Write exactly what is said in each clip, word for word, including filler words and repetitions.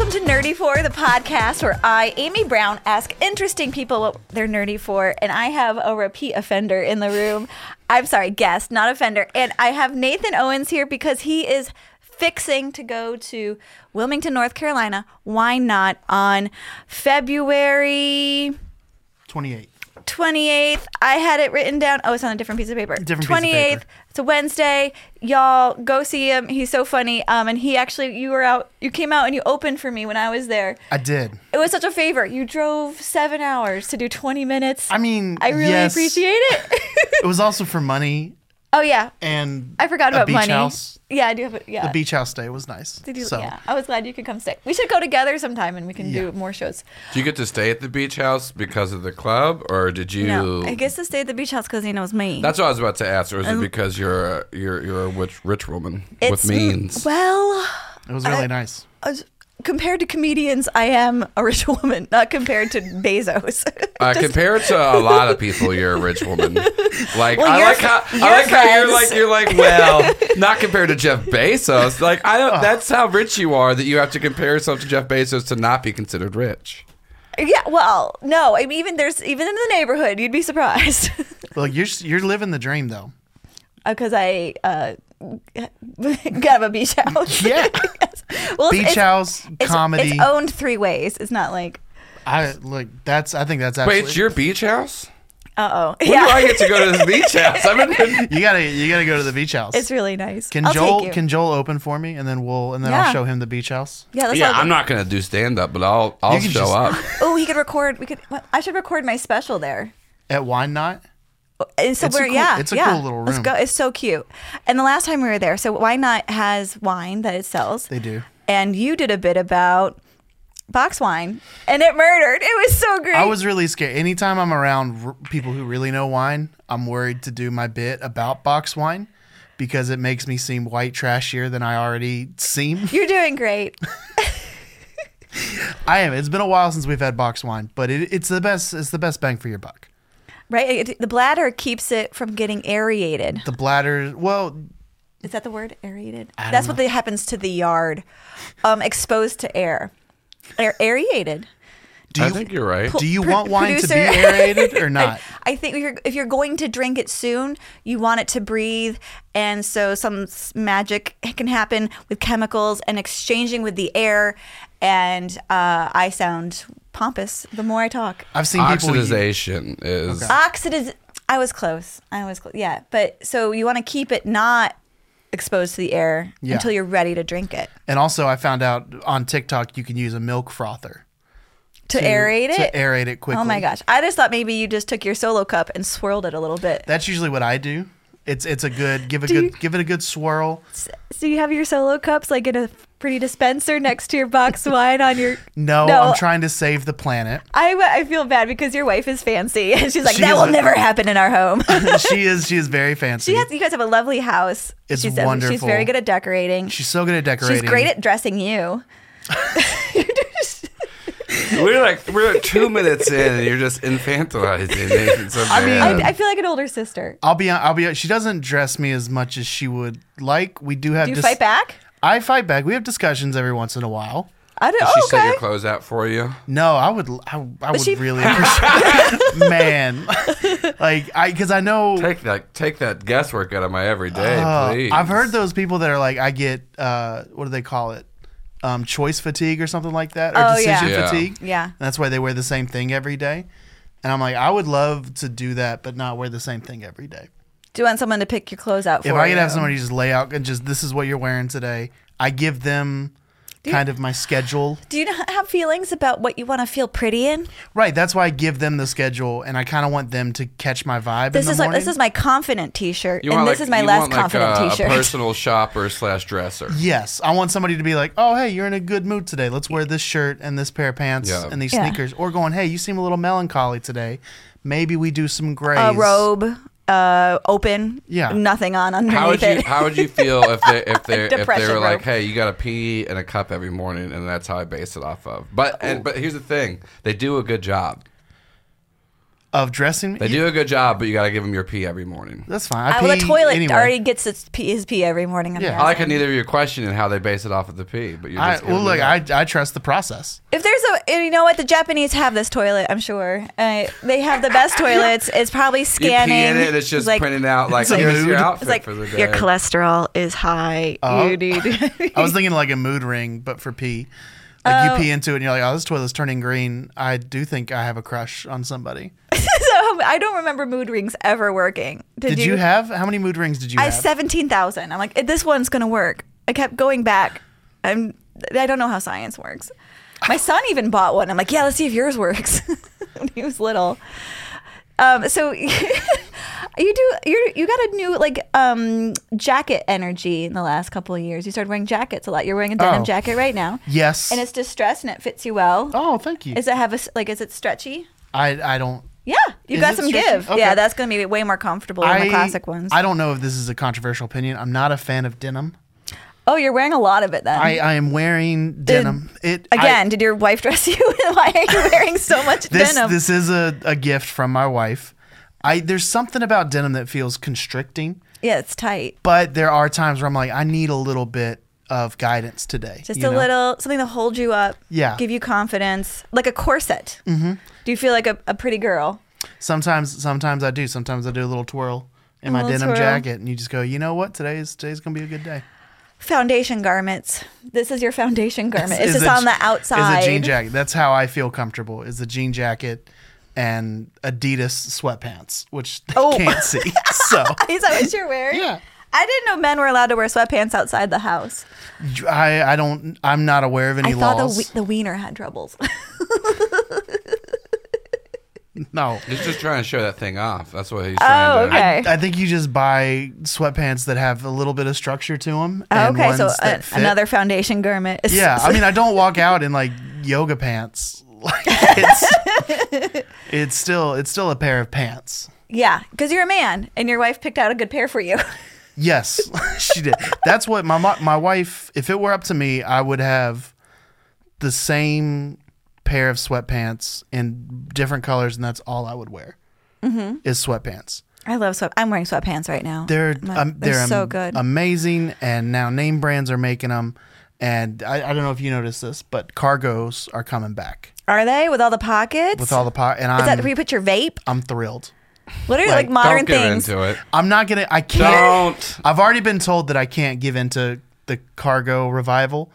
Welcome to Nerdy For, the podcast where I, Amy Brown, ask interesting people what they're nerdy for, and I have a repeat offender in the room. I'm sorry, guest, not offender. And I have Nathan Owens here because he is fixing to go to Wilmington, North Carolina. Why not on February twenty-eighth. twenty-eighth. I had it written down. Oh, it's on a different piece of paper. Different twenty-eighth. Piece of paper. It's a Wednesday. Y'all go see him. He's so funny. Um, and he actually, you were out, you came out and you opened for me when I was there. I did. It was such a favor. You drove seven hours to do twenty minutes. I mean, I really yes. appreciate it. It was also for money. Oh yeah. And I forgot a about beach money. House. Yeah, I do have it. Yeah. The beach house stay was nice. Did you, so. Yeah, I was glad you could come stay. We should go together sometime and we can Yeah. do more shows. Do you get to stay at the beach house because of the club, or did you? No, I guess to stay at the beach house because he knows me. That's what I was about to ask. Or is Um, it because you're a, you're you're a rich, rich woman It's- with means? Well, It was really I- nice. I was- compared to comedians, I am a rich woman, not compared to Bezos. Uh, Just- compared to a lot of people, you're a rich woman. Like Well, I you're like fr- how you're I like how you're friends. like you're like well, not compared to Jeff Bezos. Like I don't. That's how rich you are that you have to compare yourself to Jeff Bezos to not be considered rich. Yeah, well, no, I mean, even there's even in the neighborhood, you'd be surprised Well, you're you're living the dream though. because I uh, got a beach house. Yeah. Yes. Well, Beach it's, house, it's, comedy. It's owned three ways. It's not like, I like that's. I think that's Wait, absolutely. it's your beach house? uh oh, When do I get to go to this beach house? I haven't. You gotta you gotta go to the beach house. It's really nice. Can I'll Joel take you. can Joel open for me and then we'll and then Yeah. I'll show him the beach house. Yeah, let's Yeah, all I'm not gonna do stand up, but I'll I'll You can show just- up. Oh, he could record. We could. well, I should record my special there. At Wine Knot. And so It's a we're cool- yeah, it's a yeah. cool little Let's room. go. It's so cute. And the last time we were there, so Wine Not has wine that it sells. They do. And you did a bit about box wine, and it murdered. It was so great. I was really scared. Anytime I'm around r- people who really know wine, I'm worried to do my bit about box wine because it makes me seem white trashier than I already seem. You're doing great. I am. It's been a while since we've had box wine, but it, it's the best. It's the best bang for your buck. Right? It- the bladder keeps it from getting aerated. The bladder. Well, Is that the word? Aerated? I don't That's what know. they, happens to the yard. Um, exposed to air. Air, aerated. do I you think you're right. do you Pro- want wine to be producer. aerated or not? I, I think if you're, if you're going to drink it soon, you want it to breathe. And so some s- magic can happen with chemicals and exchanging with the air. And uh, I sound pompous the more I talk. I've seen people. use- Oxidization is. Okay. Oxidiz. I was close. I was close. Yeah. But so you want to keep it not exposed to the air Yeah. until you're ready to drink it. And also, I found out on TikTok you can use a milk frother To, aerate it? To aerate it quickly. Oh my gosh. I just thought maybe you just took your solo cup and swirled it a little bit. That's usually what I do. It's it's a good give a Do good you- give it a good swirl. So you have your solo cups like in a pretty dispenser next to your box wine on your... No, No. I'm trying to save the planet. I, I feel bad because your wife is fancy. And she's like, She that is will a- never happen in our home. she is she is very fancy. she has, you guys have a lovely house. It's she's, She's wonderful. very good at decorating. She's so good at decorating. She's great at dressing you. We're like we're like two minutes in, and you're just infantilizing Nathan so I mean- bad. I, I feel like an older sister. I'll be I'll be she doesn't dress me as much as she would like. We do have Do you dis- fight back? I fight back. We have discussions every once in a while. I don't. Does she Oh, set okay. your clothes out for you? No, I would I, I would she- really appreciate man. Like I cuz I know Take that take that guesswork out of my everyday, Uh, please. I've heard those people that are like, I get, uh, what do they call it? Um, choice fatigue or something like that, or Oh, decision yeah. Yeah. fatigue. Yeah. And that's why they wear the same thing every day. And I'm like, I would love to do that, but not wear the same thing every day. Do you want someone to pick your clothes out for If you? I could have somebody just lay out and just, this is what you're wearing today, I give them you- kind of my schedule. Do you not have feelings about what you want to feel pretty in? Right. That's why I give them the schedule, and I kind of want them to catch my vibe. This in the is like morning. this is my confident T-shirt, You and want this like- is my you less want like confident a, T-shirt. A personal shopper slash dresser. Yes, I want somebody to be like, "Oh, hey, you're in a good mood today. Let's wear this shirt and this pair of pants Yeah. and these Yeah. sneakers." Or going, "Hey, you seem a little melancholy today. Maybe we do some grays." A robe, uh, open, Yeah. nothing on underneath How would you it. How would you feel if they if they if they Depression were like, robe. hey, you got to pee in a cup every morning, and that's how I base it off of. But and but here's the thing, they do a good job. Of dressing me? They do a good job, but you got to give them your pee every morning. That's fine. I Uh, pee well, the toilet anyway. already gets its pee, his pee every morning. I'm Yeah. I like how guessing. neither of you question how they base it off of the pee, but you're I, just well, giving look, it up. I, I trust the process. If there's a, you know what, the Japanese have this toilet, I'm sure. Uh, they have the best toilets. It's probably You scanning. pee in it, and it's just like, printing out like It's a here's your mood. outfit It's like for the day. your cholesterol is high. Oh. You need. I was thinking like a mood ring, but for pee. Like Oh. you pee into it and you're like, oh, this toilet's turning green. I do think I have a crush on somebody. So I don't remember mood rings ever working. Did, Did you, have, how many mood rings did you I have? seventeen thousand. I'm like, this one's gonna work. I kept going back. I'm. I don't know how science works. My son even bought one. I'm like, yeah, let's see if yours works. When he was little. Um, so you do you you got a new like um jacket energy in the last couple of years. You started wearing jackets a lot. You're wearing a denim Oh. jacket right now, Yes. and it's distressed and it fits you well. oh, thank you. Is it have a s- like? Is it stretchy? I, I don't. Yeah, you Is got it some stretchy? give. Okay. Yeah, that's gonna be way more comfortable than the classic ones. I don't know if this is a controversial opinion. I'm not a fan of denim. oh, you're wearing a lot of it then. I, I am wearing denim. It I- Again, did your wife dress you? Why are you wearing so much this denim? this is a, a gift from my wife. I there's something about denim that feels constricting, yeah, it's tight. but there are times where I'm like, I need a little bit of guidance today. Just you a know? little something to hold you up. Yeah. Give you confidence, like a corset. Mm-hmm. Do you feel like a, a pretty girl? Sometimes sometimes I do. Sometimes I do a little twirl in A my little denim twirl. jacket, and you just go, you know what? Today's today's gonna be a good day. Foundation garments. This is your foundation garment. It's Is just a- on the outside. Is a jean jacket. That's how I feel comfortable. Is a jean jacket and Adidas sweatpants, which they Oh. can't see. So Is that what you're wearing? yeah, I didn't know men were allowed to wear sweatpants outside the house. I I don't. I'm not aware of any I thought the laws. we- the wiener had troubles. no. He's just trying to show that thing off. That's what he's Oh, trying to. okay. I, I think you just buy sweatpants that have a little bit of structure to them. Oh, and okay, so ones that a- fit. another foundation garment. is- Yeah, I mean, I don't walk out in like yoga pants. Like it's, it's still it's still a pair of pants. yeah, because you're a man and your wife picked out a good pair for you. Yes, she did. That's what my mo- my wife. If it were up to me, I would have the same pair of sweatpants in different colors, and that's all I would wear. Mm-hmm. Is sweatpants. I love sweat. I'm wearing sweatpants right now. They're My- um, they're, they're so am- good. amazing, and now name brands are making them. And I, I don't know if you noticed this, but cargos are coming back Are they with all the pockets? with all the pot. And Is I'm that where you put your vape? I'm thrilled. What are like, like, modern Don't give things? into it. I'm not gonna. I can't. Don't. I've already been told that I can't give into the cargo revival.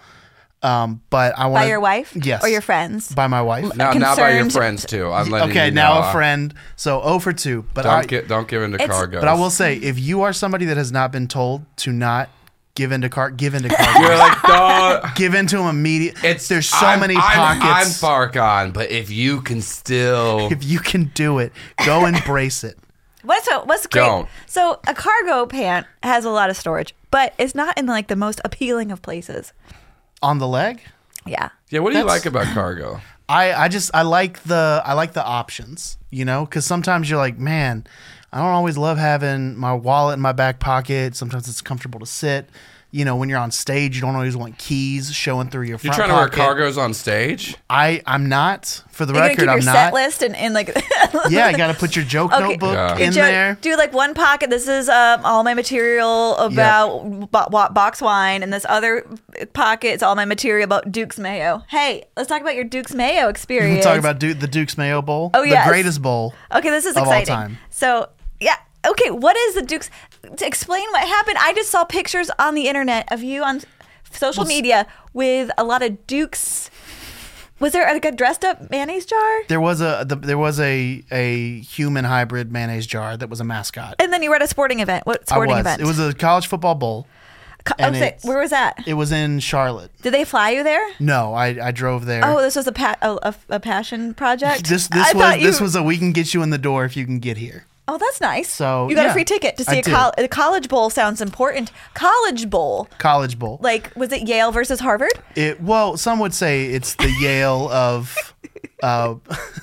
Um, but I want By your wife? Yes, Or your friends? by my wife. Now, now by your Concerned- friends too. I'm letting Okay, you now know. a friend. So oh for two. But Don't I get don't give into It's- cargo. but I will say, if you are somebody that has not been told to not give into car, give into cargo. You're like, don't. Give into them immediately. It's There's so I'm- many I'm, pockets. I'm far gone, but if you can still, If you can do it, go embrace it. What's so, what's great? Don't. So a cargo pant has a lot of storage, but it's not in like the most appealing of places. On the leg, Yeah. yeah. What do you That's- like about cargo? I, I just I like the I like the options, you know, because sometimes you're like, man, I don't always love having my wallet in my back pocket. Sometimes it's comfortable to sit. You know, when you're on stage, you don't always want keys showing through your You're front trying to wear pocket. cargos on stage? I I'm not. For the You're gonna record, keep your I'm set not. list and, and like Yeah, I got to put your joke Okay. notebook Yeah. in do, there. do like one pocket. This is um, all my material about bo- bo- box wine, and this other pocket is all my material about Duke's Mayo. Hey, let's talk about your Duke's Mayo experience. We'll talk about Du- the Duke's Mayo Bowl. Oh, yes. The greatest bowl. Okay, this is of all exciting. time. So, yeah. Okay, what is the Duke's? To explain what happened, I just saw pictures on the internet of you on social media with a lot of Duke's. Was there like a dressed up mayonnaise jar? There was a the, there was a a human hybrid mayonnaise jar that was a mascot. And then you were at a sporting event. What sporting I was. event? It was a college football bowl. Co- and okay, it's- where was that? It was in Charlotte. Did they fly you there? No, I, I drove there. Oh, this was a, pa- a, a, a passion project. this I this was thought you- this was a we can get you in the door if you can get here. Oh, that's nice. So, you got yeah, a free ticket to see I a, did. col- a college bowl. Sounds important. College bowl. College bowl. Like, was it Yale versus Harvard? It well, some would say it's the Yale of uh,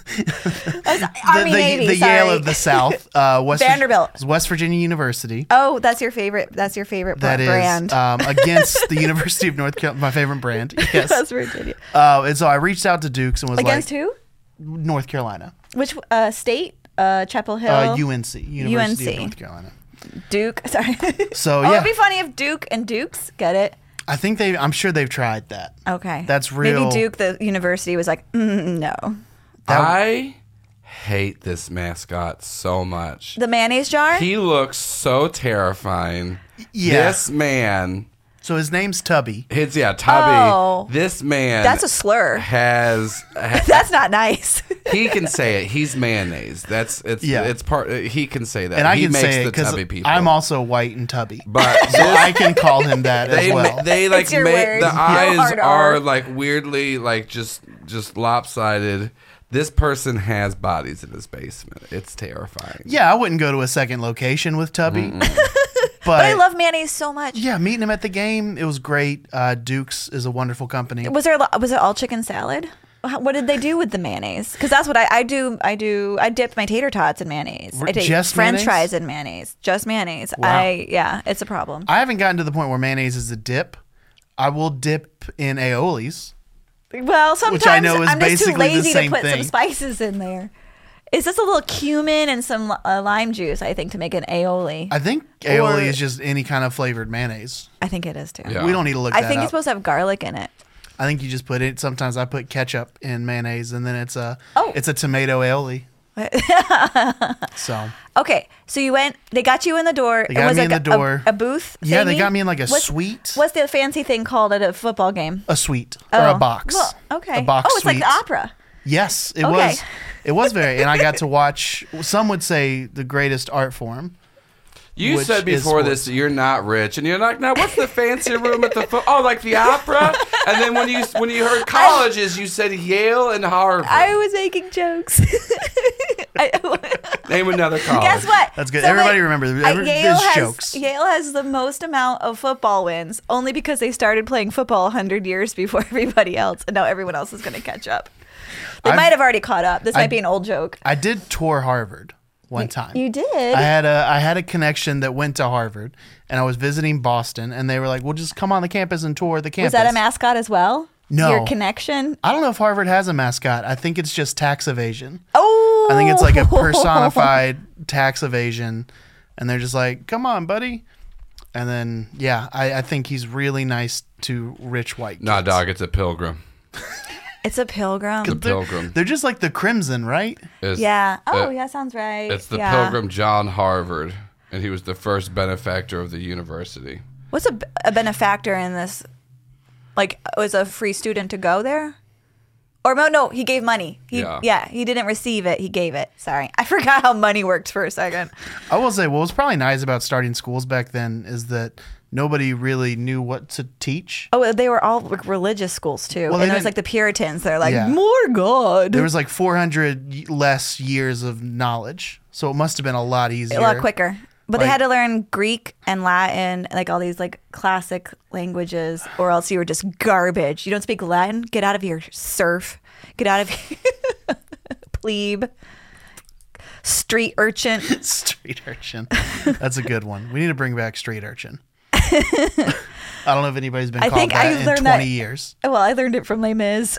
the, Army the, Navy. the sorry. Yale of the South. Uh, West Vanderbilt. Vir- West Virginia University. Oh, that's your favorite. That's your favorite That is brand. um, against the University of North Carolina, my favorite brand. Yes. West Virginia. Uh, and so I reached out to Dukes and was Against like, who? North Carolina. Which uh, state? uh, Chapel Hill, Uh, U N C, University U N C. of North Carolina. Duke. Sorry. So Oh, yeah, it'd be funny if Duke and Dukes get it. I think they. I'm sure they've tried that. Okay. That's real. Maybe Duke, the university, was like, mm, no. That- I hate this mascot so much. The mayonnaise jar? He looks so terrifying. Yeah. This man, So his name's Tubby. his yeah, Tubby. Oh. This man That's a slur. has ha- That's not nice. he can say it. He's mayonnaise. That's it's Yeah. it's part he can say that. And I he can makes say it the because Tubby people. I'm also white and tubby. but So I can call him that they as well. they like It's your make word. the Yeah. eyes Hard are R. like weirdly like just just lopsided. This person has bodies in his basement. It's terrifying. Yeah, I wouldn't go to a second location with Tubby. but, But I love mayonnaise so much. yeah, meeting him at the game, it was great. Uh, Duke's is a wonderful company. Was there a lo- was it all chicken salad? How- What did they do with the mayonnaise? Because that's what I, I do. I do. I dip my tater tots in mayonnaise. Were- I take just French mayonnaise? fries in mayonnaise. Just mayonnaise. Wow. I yeah, it's a problem. I haven't gotten to the point where mayonnaise is a dip. I will dip in aiolis. Well, sometimes I know is I'm just too basically the lazy to same put some thing. spices in there. It's just a little cumin and some uh, lime juice, I think, to make an aioli. I think aioli Or- is just any kind of flavored mayonnaise. I think it is too. Yeah. We don't need to look I that think up. it's supposed to have garlic in it. I think you just put it. Sometimes I put ketchup in mayonnaise, and then it's a Oh. it's a tomato aioli. So Okay, so you went. They got you in the door. They It got was me like in the a- door. A, a booth. yeah, they thingy? got me in like a What's- suite, What's the fancy thing called at a football game? a suite or Oh. a box. Well, okay. a box oh, it's like suite. the opera. Yes, it Okay. was. It was very, and I got to watch. Some would say the greatest art form. You Which said is before sports. this that you're not rich, and you're like, now what's the fancy room at the fo- oh, like the opera? And then when you when you heard colleges, you said Yale and Harvard. I was making jokes. I, Name another college. guess what? That's good. So, Everybody like, remember, uh, every- Yale there's has, jokes. Yale has the most amount of football wins, only because they started playing football one hundred years before everybody else, and now everyone else is going to catch up. They I've- might have already caught up. This I- might be an old joke. I did tour Harvard one time. You did? I had a I had a connection that went to Harvard, and I was visiting Boston, and they were like, "Well, just come on the campus and tour the campus." Was that a mascot as well? No. Your connection? I don't know if Harvard has a mascot. I think it's just tax evasion. Oh. I think it's like a personified tax evasion, and they're just like, "Come on, buddy." And then, yeah, I, I think he's really nice to rich white kids. Nah, dog, it's a pilgrim. It's a pilgrim. The They're, pilgrim. they're just like the Crimson, right? It's- Yeah. Oh, uh, yeah, sounds right. It's the yeah. pilgrim John Harvard, and he was the first benefactor of the university. What's a, a benefactor in this? Like, was a free student to go there? Or no, no, he gave money. He, Yeah. yeah, he didn't receive it. He gave it. Sorry, I forgot how money worked for a second. I will say, what was probably nice about starting schools back then is that nobody really knew what to teach. Oh, they were all like religious schools too, Well, they and it was didn't- like the Puritans. They're like Yeah. more God, There was like four hundred y- less years of knowledge, so it must have been a lot easier. a lot quicker. But they Like- had to learn Greek and Latin, like all these like classic languages, or else you were just garbage. You don't speak Latin? Get out of here, serf. Get out of here, plebe, street urchin. Street urchin. That's a good one. We need to bring back street urchin. I don't know if anybody's been I called think that I in learned twenty that- years. Well, I learned it from Les Mis.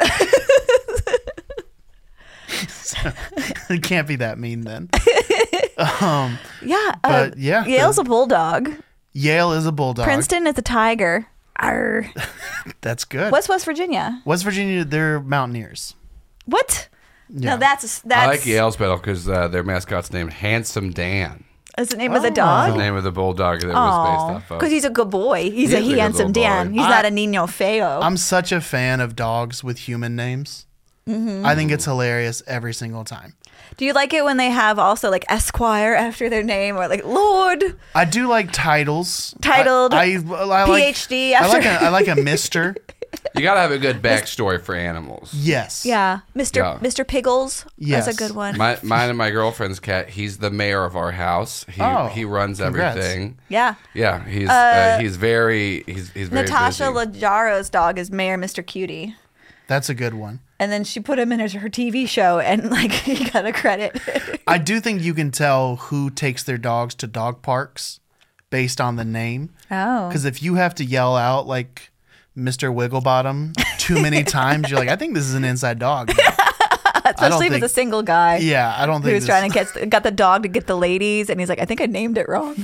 It can't be that mean then. um, yeah, But, uh, yeah, Yale's the- a bulldog. Yale is a bulldog. Princeton is a tiger. Arr. That's good. What's West Virginia? West Virginia, they're mountaineers. What? Yeah. No, that's that's. I like Yale's battle because uh, their mascot's named Handsome Dan. Is the name of the Oh. dog? The name of the bulldog that was based off of. Because he's a good boy. He's He a is a good handsome little Dan. boy. He's I- not a Nino Feo. I'm such a fan of dogs with human names. Mm-hmm. I think it's hilarious every single time. Do you like it when they have also like Esquire after their name or like Lord? I do like titles. Titled I, I, I like, PhD I like after- a, I like a Mister. You gotta have a good backstory for animals. Yes. Yeah, Mister Yeah. Mister Piggles. Yes. That's a good one. My, mine and my girlfriend's cat. He's the mayor of our house. He Oh, he runs congrats. everything. yeah. Yeah, he's uh, he's very he's he's very Natasha busy. Lejaro's dog is Mayor Mister Cutie. That's a good one. And then she put him in her, her T V show, and like he got a credit. I do think you can tell who takes their dogs to dog parks based on the name. Oh, Because if you have to yell out like Mister Wigglebottom too many times, you're like, I think this is an inside dog. that's I don't Especially if think, it's a single guy. Yeah, I don't think Who was this- trying to get got the dog to get the ladies, and he's like, I think I named it wrong.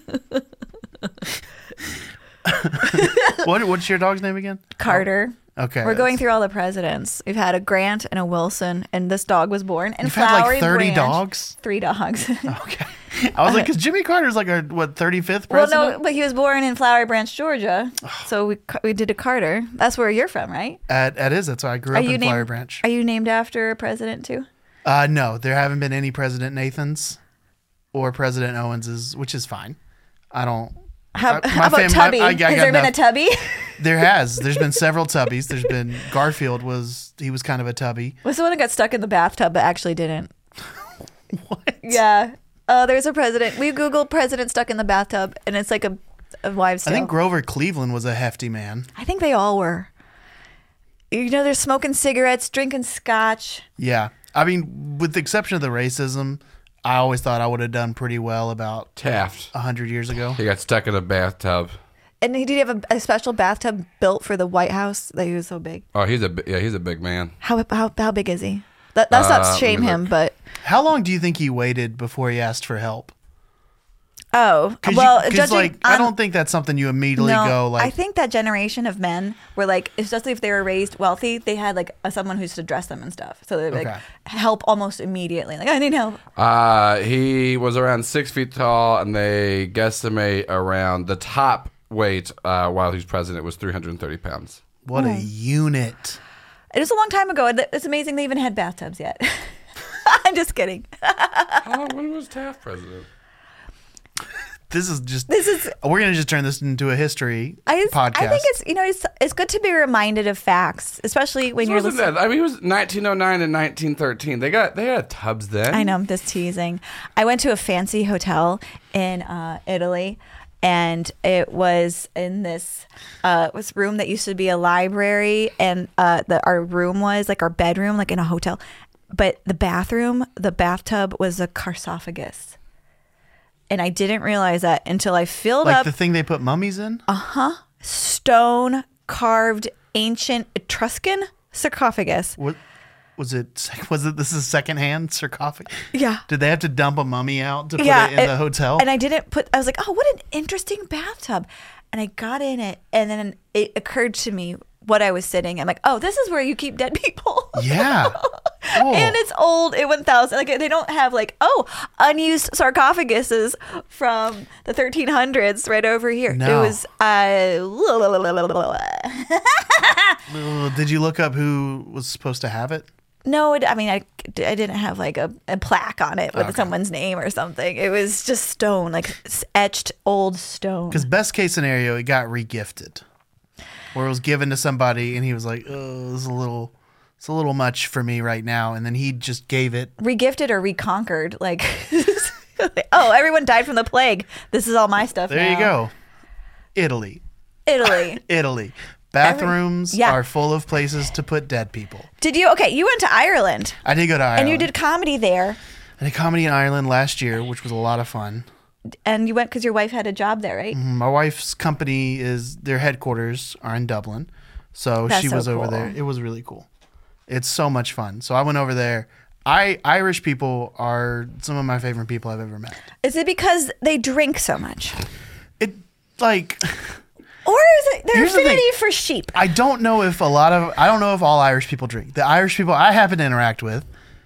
what, what's your dog's name again? Carter. Okay. We're going that's- through all the presidents. We've had a Grant and a Wilson, and this dog was born. And You've had like Flowery thirty Branch- dogs? Three dogs. Okay. I was like, because Jimmy Carter's like our, what, thirty-fifth Well, president? no, but he was born in Flowery Branch, Georgia. So we we did a Carter. That's where you're from, right? At, at is. That's why I grew up in Flowery named, Branch. Are you named after a president too? Uh, no, there haven't been any President Nathans or President Owenses, which is fine. I don't. How, I- how my about fam- Tubby? I- I Has got there been a enough- Tubby? There has. There's been several Tubbies. There's been Garfield was he was kind of a Tubby. Was the one that got stuck in the bathtub but actually didn't? What? Yeah. Oh, there's a president. We Googled president stuck in the bathtub, and it's like a, a wives' I tale. think Grover Cleveland was a hefty man. I think they all were. You know, they're smoking cigarettes, drinking scotch. Yeah. I mean, with the exception of the racism, I always thought I would have done pretty well about Taft. a hundred years ago. He got stuck in a bathtub. And he did have a, a special bathtub built for the White House that he was so big. Oh, he's a bi- yeah, he's a big man. How how how big is he? That, that's Uh, not let shame me him, look. but How long do you think he waited before he asked for help? oh, Cause well, you, 'cause, judging like I on- don't think that's something you immediately no, go like. I think that generation of men were like, especially if they were raised wealthy, they had like a, someone who used to dress them and stuff, so they would like Okay. help almost immediately. Like, I need help. Uh, he was around six feet tall, and they guesstimate around the top weight uh, while he was president was three hundred thirty pounds. What Hmm. a unit. It was a long time ago. It's amazing they even had bathtubs yet. I'm just kidding. How long when was Taft president? This is just. This is. We're gonna just turn this into a history I, just- podcast. I think it's you know it's it's good to be reminded of facts, especially when This you're wasn't listening. that. I mean, it was nineteen oh nine and nineteen thirteen. They got they had tubs then. I know, I'm just teasing. I went to a fancy hotel in uh, Italy, and it was in this uh, was room that used to be a library, and uh, the, our room was like our bedroom, like in a hotel. But the bathroom, the bathtub was a sarcophagus, and I didn't realize that until I filled like up the thing they put mummies in. stone carved ancient Etruscan sarcophagus. What was it? Was it this is secondhand sarcophagus? Yeah. Did they have to dump a mummy out to put Yeah, it in it- the hotel? And I didn't put, I was like, oh, what an interesting bathtub. And I got in it, and then it occurred to me what I was sitting. I'm like, oh, this is where you keep dead people. yeah. Oh. And it's old. It went thousand. Like they don't have like oh unused sarcophaguses from the thirteen hundreds right over here. No. It was uh. Ugh, did you look up who was supposed to have it? No, it, I mean I, I didn't have like a, a plaque on it with Okay. someone's name or something. It was just stone, like s- etched old stone. Because best case scenario, it got regifted, or it was given to somebody, and he was like, "Oh, this is a little, it's a little much for me right now," and then he just gave it. Regifted or reconquered. Like, oh, everyone died from the plague. This is all my stuff. There you now. go. Italy, Italy. Italy. Bathrooms yeah. are full of places to put dead people. Did you? Okay, you went to Ireland I did go to Ireland. and you did comedy there, I did comedy in Ireland last year, which was a lot of fun. and you went because your wife had a job there, right? My wife's company is their headquarters are in Dublin, so That's she so was over cool. there. It was really cool. It's so much fun. So I went over there. I Irish people are some of my favorite people I've ever met. Is it because they drink so much, It like or is it their Here's the affinity thing. for sheep? I don't know if a lot of I don't know if all Irish people drink. The Irish people I happen to interact with,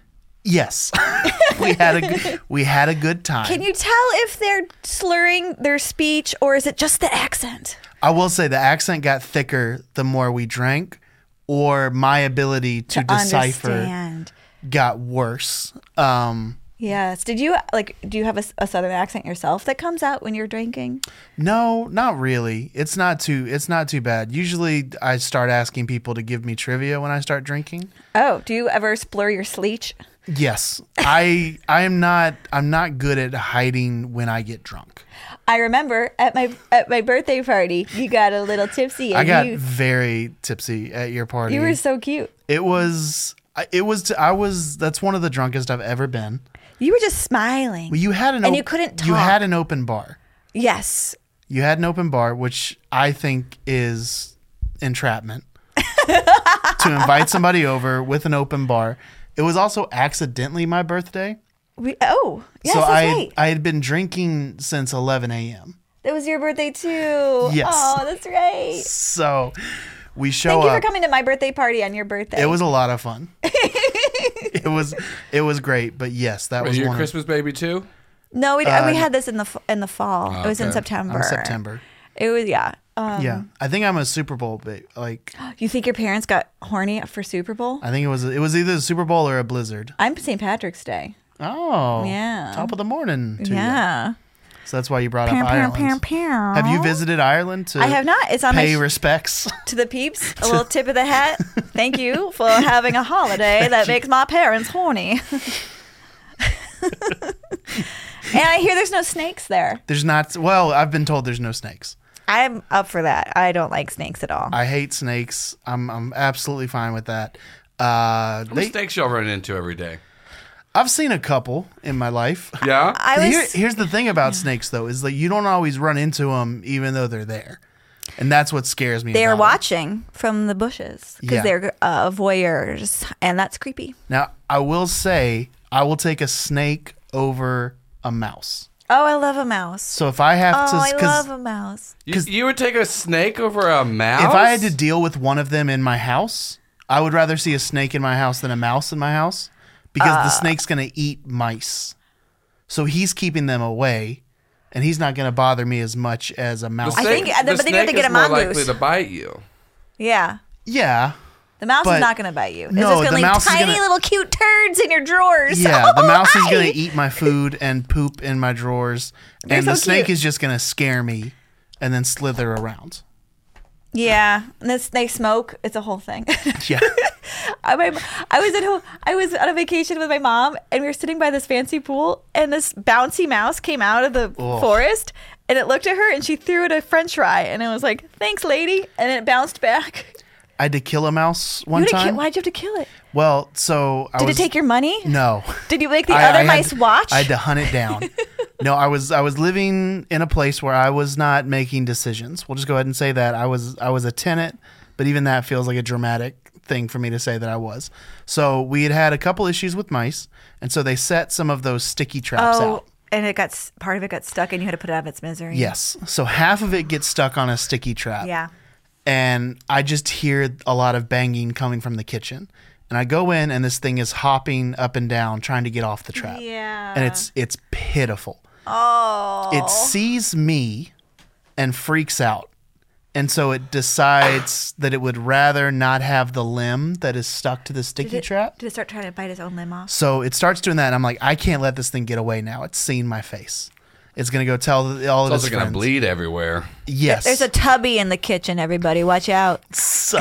yes, we had a good, we had a good time. Can you tell if they're slurring their speech or is it just the accent? I will say the accent got thicker the more we drank, or my ability to, decipher Understand. got worse. Um, Yes. Did you like? Do you have a, a southern accent yourself that comes out when you're drinking? no, not really. It's not too. It's not too bad. Usually, I start asking people to give me trivia when I start drinking. Oh, do you ever splur your sleech? Yes, I. I am not. I'm not good at hiding when I get drunk. I remember at my at my birthday party, you got a little tipsy. And I got you, very tipsy at your party. you were so cute. It was. It was. I was. That's one of the drunkest I've ever been. You were just smiling. Well, you had an. And op- you couldn't You talk. had an open bar. Yes. You had an open bar, which I think is entrapment. To invite somebody over with an open bar. It was also accidentally my birthday. We, oh, yes, so that's I right. I had been drinking since eleven a.m. It was your birthday too. Yes. Oh, that's right. So we show Thank you up. for coming to my birthday party on your birthday. It was a lot of fun. it was it was great, but yes, that Were was you a one. Christmas baby too? No, we Uh, we had this in the f- in the fall. Oh, It was in okay. September. Of September. It was yeah. Um, Yeah, I think I'm a Super Bowl ba- like You think your parents got horny for Super Bowl? I think it was it was either the Super Bowl or a blizzard. I'm Saint Patrick's Day. Oh, Yeah. top of the morning. To Yeah. you. So that's why you brought up Pew, pew, Ireland. pew, pew. Have you visited Ireland to I have not. It's on my pay sh- respects? to the peeps. A little tip of the hat. Thank you for having a holiday that makes my parents horny. And I hear there's no snakes there. There's not. Well, I've been told there's no snakes. I'm up for that. I don't like snakes at all. I hate snakes. I'm I'm absolutely fine with that. Uh, What they, mistakes y'all run into every day? I've seen a couple in my life. Yeah. I was Here, here's the thing about snakes, though, is that you don't always run into them, even though they're there, and that's what scares me. they're about 'em. watching from the bushes because Yeah. they're uh, voyeurs, and that's creepy. Now, I will say, I will take a snake over a mouse. Oh, I love a mouse. So if I have Oh, to, I 'cause love a mouse. You, you would take a snake over a mouse? if I had to deal with one of them in my house, I would rather see a snake in my house than a mouse in my house, because Uh. the snake's going to eat mice. So he's keeping them away, and he's not going to bother me as much as a mouse. I think- uh, the but then you have to snake get is a more mongoose. likely to bite you. Yeah. Yeah. The mouse But- is not going to bite you. It's No, just going the to leave mouse is tiny gonna- little cute turds in your drawers. Yeah, the Oh, mouse is hi. going to eat my food and poop in my drawers, They're and the so snake cute. is just going to scare me and then slither around. Yeah, and this, they smoke. It's a whole thing. Yeah. I, my, I was at home. I was on a vacation with my mom, and we were sitting by this fancy pool, and this bouncy mouse came out of the Ugh. forest, and it looked at her, and she threw it a French fry, and it was like, "Thanks, lady," and it bounced back. I had to kill a mouse one You had to time. ki- why'd you have to kill it? Well, so I Did was, it take your money? No. Did you make the I- other I had mice to- watch? I had to hunt it down. No, I was I was living in a place where I was not making decisions. We'll just go ahead and say that I was I was a tenant, but even that feels like a dramatic thing for me to say that I was. So we had had a couple issues with mice, and so they set some of those sticky traps oh, out. and it got s- part of it got stuck, and you had to put it out of its misery. Yes. So half of it gets stuck on a sticky trap. Yeah. And I just hear a lot of banging coming from the kitchen. And I go in, and this thing is hopping up and down trying to get off the trap. Yeah. And it's it's pitiful. Oh. It sees me and freaks out. And so it decides that it would rather not have the limb that is stuck to the sticky did it, trap. Did it start trying to bite its own limb off? So it starts doing that, and I'm like, I can't let this thing get away now. It's seen my face. It's going to go tell the- all of It's its also going to friends. bleed everywhere. Yes. There's a tubby in the kitchen, everybody. Watch out. So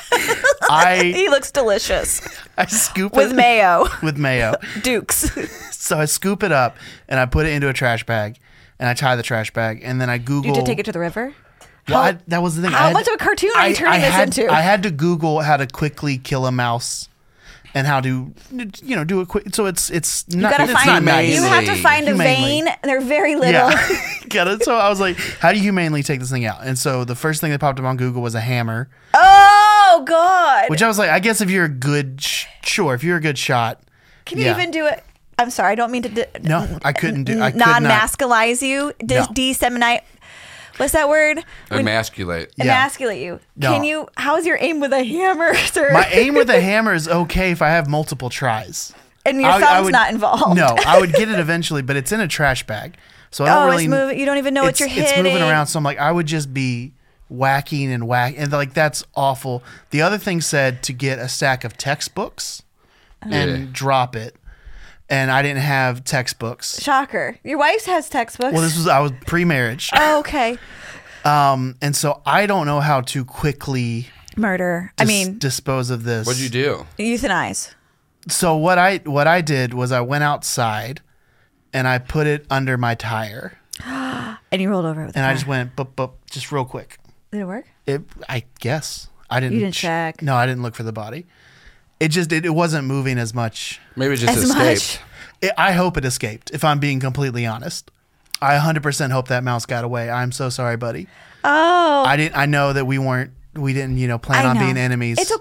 I He looks delicious. I scoop With it mayo. with mayo. Dukes. So I scoop it up and I put it into a trash bag, and I tie the trash bag, and then I Google. You did take it to the river? Well, How- I, that was the thing. I how had much to- of a cartoon are you I- turning I this had, into? I had to Google how to quickly kill a mouse, and how to, you know, do it quick. So it's it's You not. gotta it's find. not nice. You have to Humanely. find a Humanely. vein. They're very little. Yeah, got it. So I was like, how do you humanely take this thing out? And so the first thing that popped up on Google was a hammer, Oh God! which I was like, I guess if you're a good, sh- sure, if you're a good shot. Can you yeah. even do it? I'm sorry. I don't mean to. D- No, I couldn't do. I could not. non-masculize you. Dis- No. Disseminate. What's that word? When- Emasculate. Yeah. Emasculate you. No. Can you? How's your aim with a hammer, sir? My aim with a hammer is okay if I have multiple tries. and your I- I thumb's would- not involved. No, I would get it eventually, but it's in a trash bag, so I don't Oh, really. it's moving. You don't even know what it's, you're It's hitting. moving around, so I'm like, I would just be whacking and whack, and like that's awful. The other thing said to get a stack of textbooks and Yeah. drop it, and I didn't have textbooks. Shocker. Your wife has textbooks. Well, this was I was pre-marriage, Oh, okay. um, and so I don't know how to quickly. Murder. I dis- mean, dispose of this. What'd you do? euthanize. So what I what I did was I went outside, and I put it under my tire, And you rolled over it with and the I car. just went, bup, bup, just real quick. Did it work? It, I guess I didn't. You didn't ch- check. No, I didn't look for the body. It just it, it wasn't moving as much. Maybe it just As escaped. It, I hope it escaped. If I'm being completely honest, I one hundred percent hope that mouse got away. I'm so sorry, buddy. Oh. I didn't. I know that we weren't. We didn't. You know, plan I on know. being enemies. It's okay.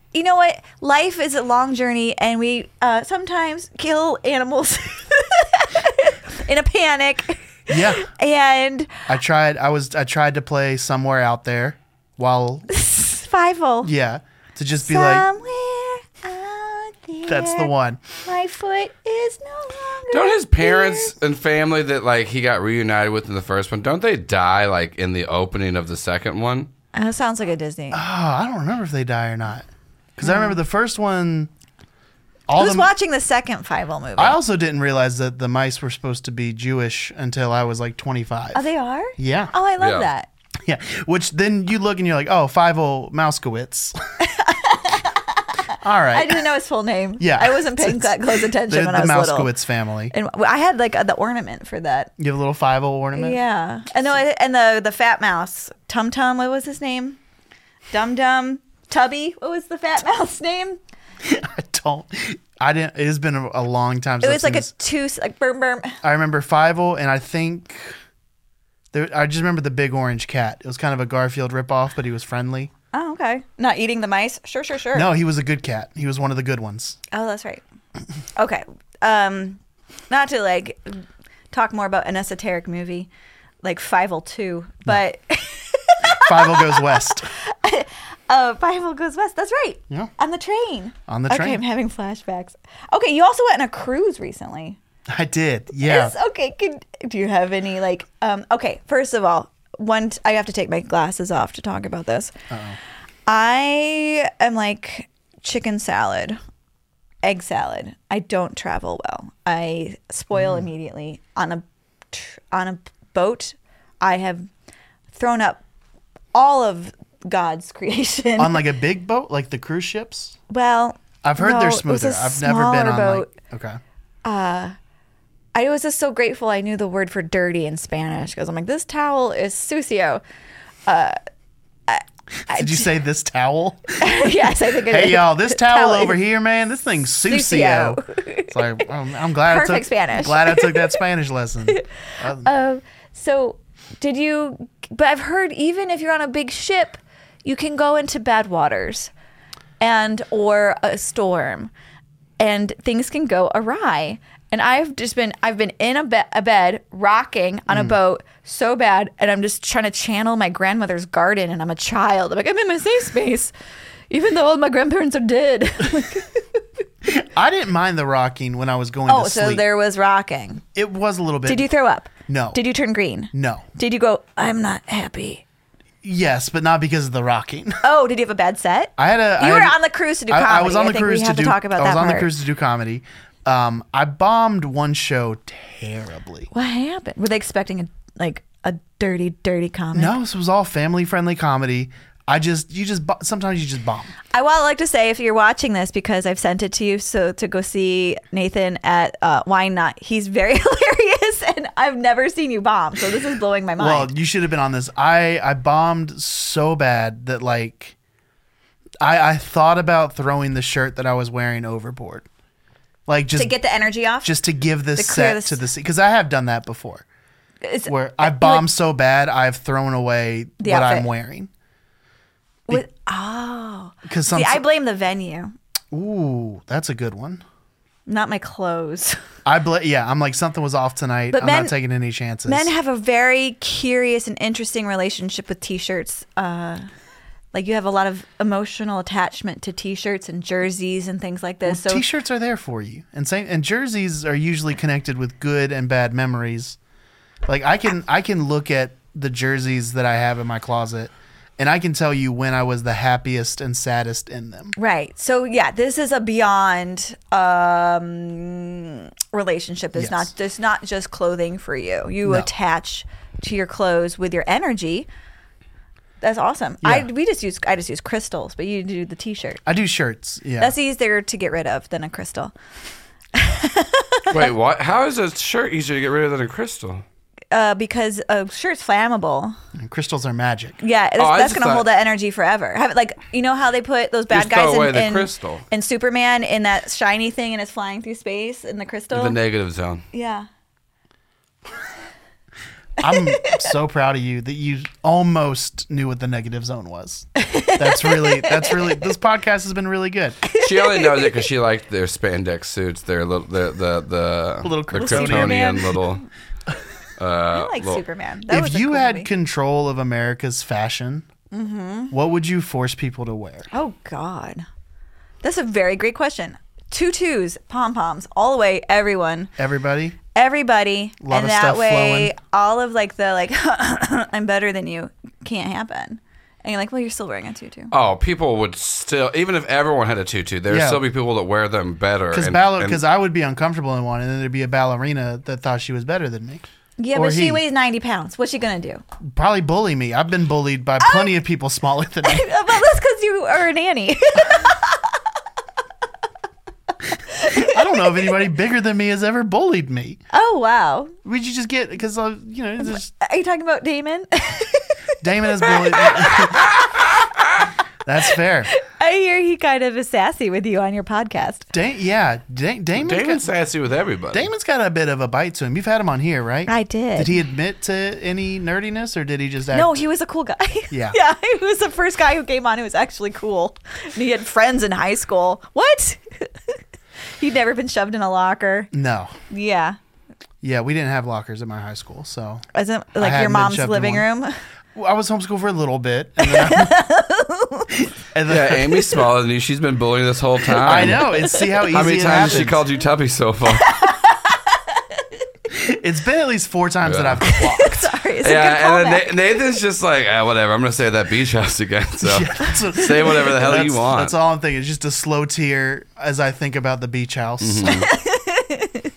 you know what? Life is a long journey, and we uh, sometimes kill animals in a panic. Yeah. And I tried. I was. I tried to play Somewhere Out There while. Five-O. Yeah. To just be Somewhere like. out there. That's the one. My foot is no longer. Don't his parents and family that like he got reunited with in the first one, don't they die like in the opening of the second one? That sounds like a Disney. Oh, I don't remember if they die or not. Because I remember the first one. All Who's the, watching the second Five-O movie? I also didn't realize that the mice were supposed to be Jewish until I was like twenty-five. Oh, they are? Yeah. Oh, I love Yeah. that. Yeah. Which then you look and you're like, oh, Five-O Mouskowitz. All right. I didn't know his full name. Yeah. I wasn't paying It's- that close attention the, when the I was Mouskowitz little. family. And I had like a, the ornament for that. You have a little Five-O ornament? Yeah. And the, and the the fat mouse, Tum Tum, what was his name? Dum Dum, Tubby, what was the fat mouse name? I don't. I didn't. It has been a, a long time It since was like a I've seen this. two, like burm burm. I remember Five-O, and I think there. I just remember the big orange cat. It was kind of a Garfield ripoff, but he was friendly. Oh, okay. Not eating the mice? Sure, sure, sure. No, he was a good cat. He was one of the good ones. Oh, that's right. Okay. Um, not to like talk more about an esoteric movie like five oh two, but Five-O goes west. uh, five oh goes west. That's right. Yeah. On the train. On the Okay, train. I'm having flashbacks. Okay, you also went on a cruise recently. I did. Yeah. Is- okay, can, do you have any like? Um, okay, first of all, one t- I have to take my glasses off to talk about this. Uh-oh. I am like chicken salad, egg salad. I don't travel well. I spoil Mm. immediately on a tr- on a boat. I have thrown up all of God's creation. On like a big boat, like the cruise ships. well, I've heard no, they're it was smoother. a I've never been smaller on boat. like. Okay. I was just so grateful I knew the word for dirty in Spanish because I'm like, this towel is sucio. Uh, I, I Did you say this towel? yes, I think it is. Hey y'all, this towel Towel over is here, man, this thing's sucio. sucio. It's like I'm, I'm glad I Perfect took Spanish. glad I took that Spanish lesson. Uh, Um, so did you, but I've heard even if you're on a big ship, you can go into bad waters and or a storm and things can go awry. And I've just been, I've been in a, be- a bed rocking on a Mm. boat so bad. And I'm just trying to channel my grandmother's garden and I'm a child. I'm like, I'm in my safe space, even though all my grandparents are dead. I didn't mind the rocking when I was going oh, to so sleep. there was rocking. It was a little bit. Did you throw up? No. Did you turn green? No. Did you go, I'm not happy? Yes, but not because of the rocking. Oh, did you have a bad set? I had a. You I were had- on the cruise to do I, comedy. I was on the think cruise we to have do. to talk about I was that on the part. cruise to do comedy. Um, I bombed one show terribly. What happened? Were they expecting a like a dirty, dirty comic? No, this was all family friendly comedy. I just, you just, bo- sometimes you just bomb. I would like to say if you're watching this because I've sent it to you, so to go see Nathan at uh, Wine Nut. He's very hilarious, and I've never seen you bomb, so this is blowing my Well, mind. you should have been on this. I, I bombed so bad that like, I, I thought about throwing the shirt that I was wearing overboard, like just to get the energy off. just to give this To clear set this- to the sea, because I have done that before. It's- Where I you bombed would- so bad, I've thrown away The what outfit. I'm wearing. with, oh, Because some, see, I blame the venue, ooh, that's a good one. not my clothes. I bl- yeah, I'm like something was off tonight. But I'm men- not taking any chances. Men have a very curious and interesting relationship with t-shirts. Uh, like you have a lot of emotional attachment to t-shirts and jerseys and things like this. Well, so t-shirts are there for you, and same and jerseys are usually connected with good and bad memories. Like I can I can look at the jerseys that I have in my closet, and I can tell you when I was the happiest and saddest in them. right. So yeah, this is a beyond um, relationship. It's Yes. not it's not just clothing for you. You No. attach to your clothes with your energy. That's awesome. I Yeah. we just use I just use crystals, but you do the t-shirt. I do shirts. Yeah, That's easier to get rid of than a crystal. Wait, what? How is a shirt easier to get rid of than a crystal? Uh, because a shirt's flammable. and crystals are magic. Yeah, that's, Oh, I that's just gonna thought- hold that energy forever. Have, like you know how they put those bad Just throw guys away in, the in, crystal. in Superman in that shiny thing and it's flying through space in the crystal. The negative zone. yeah. I'm so proud of you that you almost knew what the negative zone was. That's really, that's really, this podcast has been really good. She only knows it because she liked their spandex suits, their little, the the the Little the Kryptonian. Kryptonian little. Uh, I like little- Superman. That was If a you cool had movie. control of America's fashion, what would you force people to wear? Oh God, that's a very great question. Tutus, pom poms, all the way, everyone, Everybody? everybody, Lot and of that stuff way, flowing. all of like the like, I'm better than you can't happen. And you're like, well, you're still wearing a tutu. Oh, people would still, even if everyone had a tutu, there'd Yeah. still be people that wear them better. Because and- ball- and- 'cause I would be uncomfortable in one, and then there'd be a ballerina that thought she was better than me. Yeah, Or but she he. weighs ninety pounds. What's she gonna do? Probably bully me. I've been bullied by plenty of people smaller than me. Well, that's because you are a nanny. I don't know if anybody bigger than me has ever bullied me. Oh wow, Would you just get because uh, you know there's, are you talking about Damon? Damon has bullied. That's fair. I hear he kind of is sassy with you on your podcast. Da- yeah, da- Damon's, Damon's got, sassy with everybody. Damon's got a bit of a bite to him. You've had him on here, right? I did. Did he admit to any nerdiness, or did he just act? No, he was a cool guy. Yeah. yeah, he was the first guy who came on who was actually cool. And he had friends in high school. What? He'd never been shoved in a locker. No. Yeah. Yeah, we didn't have lockers at my high school, so Wasn't like your hadn't been mom's shoved in living one. room? Well, I was homeschooled for a little bit. And then, I, and then Yeah, Amy's smaller than you. She's been bullying this whole time. I know. It's see how easy How many it times has she happens. called you Tubby so far? It's been at least four times Yeah. that I've clocked. Sorry, it's a yeah, good and callback. then Na- Nathan's just like, ah, whatever. I'm gonna stay at that beach house again. So Yeah, that's what- say whatever the hell that's, you want. That's all I'm thinking. It's just a slow tear as I think about the beach house. Mm-hmm.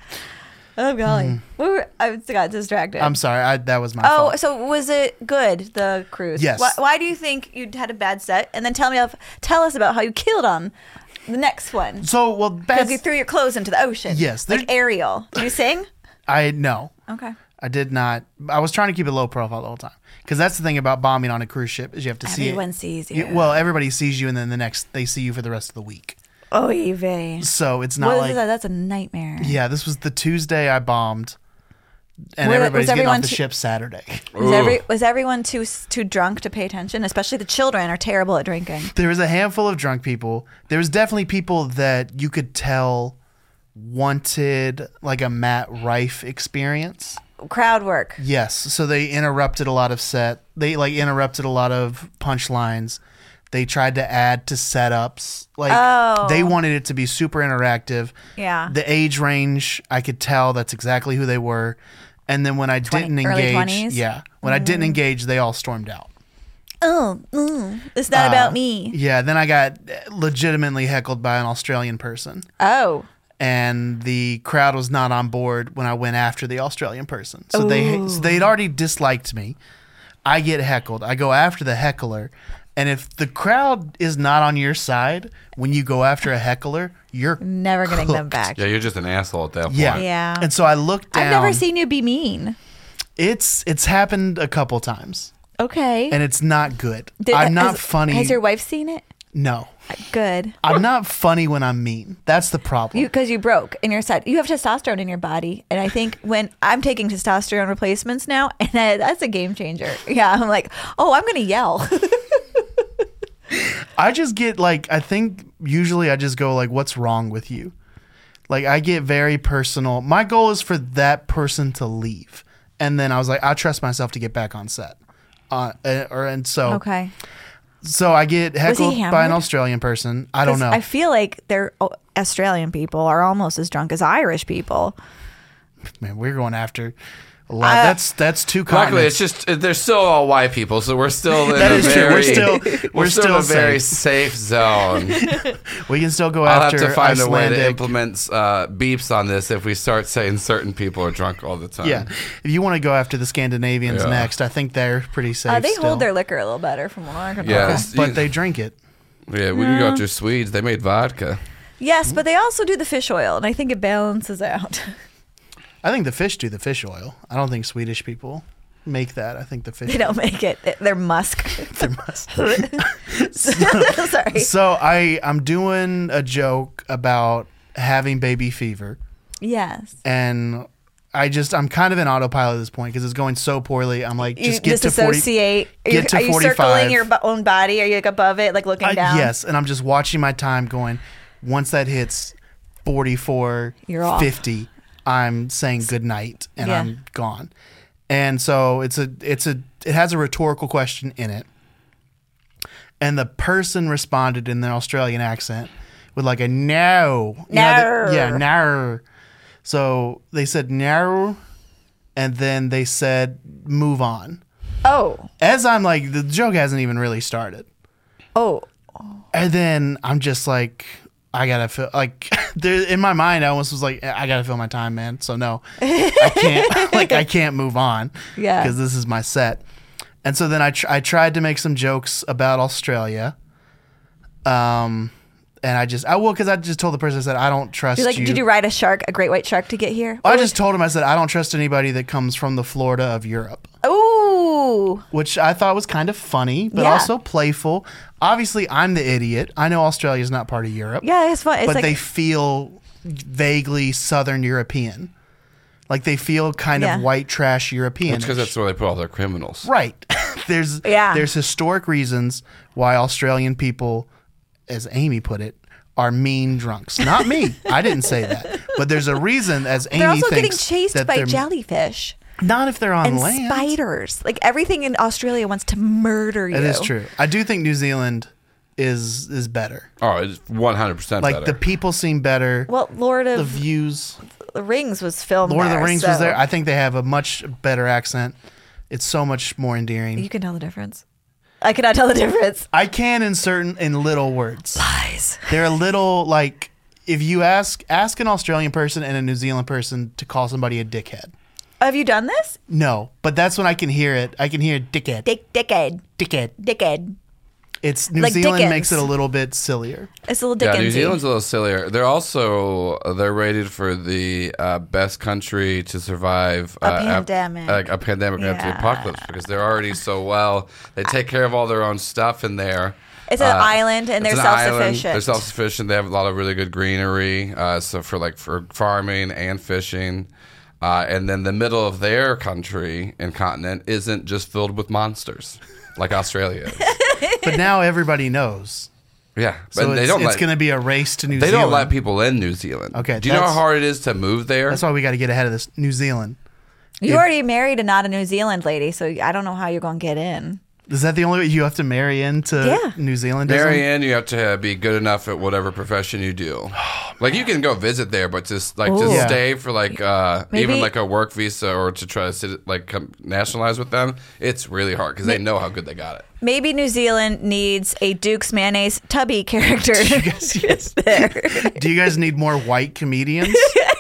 Oh golly, we were, I got distracted. I'm sorry. I, that was my Oh, fault. so was it good, the cruise? Yes. Why, why do you think you had a bad set? And then tell me, if, tell us about how you killed on the next one. So, well, Because bad, you threw your clothes into the ocean. Yes, Like there- Ariel. Did you sing? I no. Okay. I did not. I was trying to keep it low profile the whole time because that's the thing about bombing on a cruise ship is you have to see it. Everyone sees you. Well, everybody sees you, and then the next they see you for the rest of the week. Oh, Eve. So it's not What like is that? That's a nightmare. yeah. This was the Tuesday I bombed, and Were- was everybody's getting everyone off the too- ship Saturday. Was, Ooh. every, was everyone too too drunk to pay attention? Especially the children are terrible at drinking. There was a handful of drunk people. There was definitely people that you could tell wanted like a Matt Rife experience. Crowd work. Yes, so they interrupted a lot of set. They like interrupted a lot of punchlines. They tried to add to setups. Like Oh. they wanted it to be super interactive. Yeah. The age range, I could tell that's exactly who they were. And then when I twenty didn't early engage, twenties? yeah, when I didn't engage, they all stormed out. Oh, mm, it's not Uh, about me. Yeah, then I got legitimately heckled by an Australian person. Oh. And the crowd was not on board when I went after the Australian person. So they so they'd already disliked me. I get heckled. I go after the heckler. And if the crowd is not on your side when you go after a heckler, you're Never getting them cooked. back. Yeah, you're just an asshole at that point. Yeah. Yeah. And so I looked down. I've never seen you be mean. It's it's happened a couple times. Okay. And it's not good. Did- I'm not has- funny. Has your wife seen it? No. Good. I'm not funny when I'm mean. That's the problem. You because you broke in your side. You have testosterone in your body, and I think when I'm taking testosterone replacements now, and I, that's a game changer. Yeah, I'm like, oh, I'm gonna yell. I just get like I think usually I just go like what's wrong with you? Like I get very personal. My goal is for that person to leave. And then I was like I trust myself to get back on set. Uh, uh, or and so Okay. so I get heckled by an hammered? Australian person. I don't 'Cause know. I feel like they're oh, Australian people are almost as drunk as Irish people. Man, we're going after a lot. Uh, that's that's two Luckily, continents. it's just they're still all white people, so we're still in That a is true. very We're still- we're, we're still, still in a very safe. safe zone. we can still go I'll have after to find a way to Icelandic- implement uh, beeps on this if we start saying certain people are drunk all the time. Yeah, if you want to go after the Scandinavians Yeah. next, I think they're pretty safe. Uh, they still. hold their liquor a little better, from what I can Yeah. tell. Yes. but they drink it. yeah. We can go after Swedes. They made vodka. Yes, but they also do the fish oil, and I think it balances out. I think the fish do the fish oil. I don't think Swedish people make that. I think the fish. They don't make it. They're musk. They must. Sorry. So I I'm doing a joke about having baby fever, Yes. and I just I'm kind of in autopilot at this point because it's going so poorly. I'm like, just you get to forty. disassociate. Are Get you, to are you forty-five. circling your bo- own body? Are you like above it, like looking I- down? yes, and I'm just watching my time going. Once that hits forty-four, You're off. fifty, I'm saying good night and Yeah. I'm gone. And so it's a it's a it has a rhetorical question in it. And the person responded in their Australian accent with like a no. You know, the- yeah, No. no. So they said no, and then they said move on. Oh, As I'm like, the joke hasn't even really started. oh, And then I'm just like, I gotta feel like there, in my mind, I almost was like, I gotta fill my time, man. So no, I can't. like I can't move on. Yeah. Because this is my set. And so then I tr- I tried to make some jokes about Australia. Um, and I just I will because I just told the person I said I don't trust You're like, you. did you ride a shark, a great white shark, to get here? I just told him I said I don't trust anybody that comes from the Florida of Europe. Ooh, Which I thought was kind of funny, but Yeah. also playful. Obviously, I'm the idiot. I know Australia is not part of Europe. yeah, it's fun. It's but like they feel vaguely Southern European. Like they feel kind Yeah. of white trash European. It's because that's where they put all their criminals. right. there's Yeah. there's historic reasons why Australian people, as Amy put it, are mean drunks. Not me. I didn't say that. But there's a reason, as Amy they're also getting thinks, chased that by they're- jellyfish Not if they're on and land. spiders. Like everything in Australia wants to murder you. It is true. I do think New Zealand is is better. Oh, it's one hundred percent Like better. the people seem better. Well, Lord the of views. the Rings was filmed. Lord of there, the Rings so was there. I think they have a much better accent. It's so much more endearing. you can tell the difference. I cannot tell the difference. I can in certain in little words. Lies. They're a little like if you ask ask an Australian person and a New Zealand person to call somebody a dickhead. Have you done this? No, but that's when I can hear it. I can hear dickhead. Dick, dickhead, dickhead. dickhead. It's New Like Zealand Dickens. makes it a little bit sillier. It's a little yeah, Dickensy. New Zealand's a little sillier. They're also they're rated for the uh, best country to survive A uh, ap- pandemic. like a pandemic after the Yeah. apocalypse because they're already so well. They take care of all their own stuff in there. It's an island and it's they're an island. self-sufficient. They're self-sufficient. They have a lot of really good greenery. Uh, so for like for farming and fishing. Uh, and then the middle of their country and continent isn't just filled with monsters like Australia is. But now everybody knows. Yeah, but So they it's, don't. it's let, going to be a race to New they Zealand. don't let people in New Zealand. Okay, Do you know how that's- hard it is to move there? That's why we got to get ahead of this. New Zealand. you if- already married a not a New Zealand lady, so I don't know how you're going to get in. Is that the only way you have to marry into Yeah. New Zealand? Marry in, you have to be good enough at whatever profession you do. Like you can go visit there, but just like Ooh. just Yeah. stay for like uh, Maybe- even like a work visa or to try to sit, like come nationalize with them. It's really hard because they know how good they got it. Maybe New Zealand needs a Duke's Mayonnaise Tubby character. Yes. there. Do you guys need more white comedians?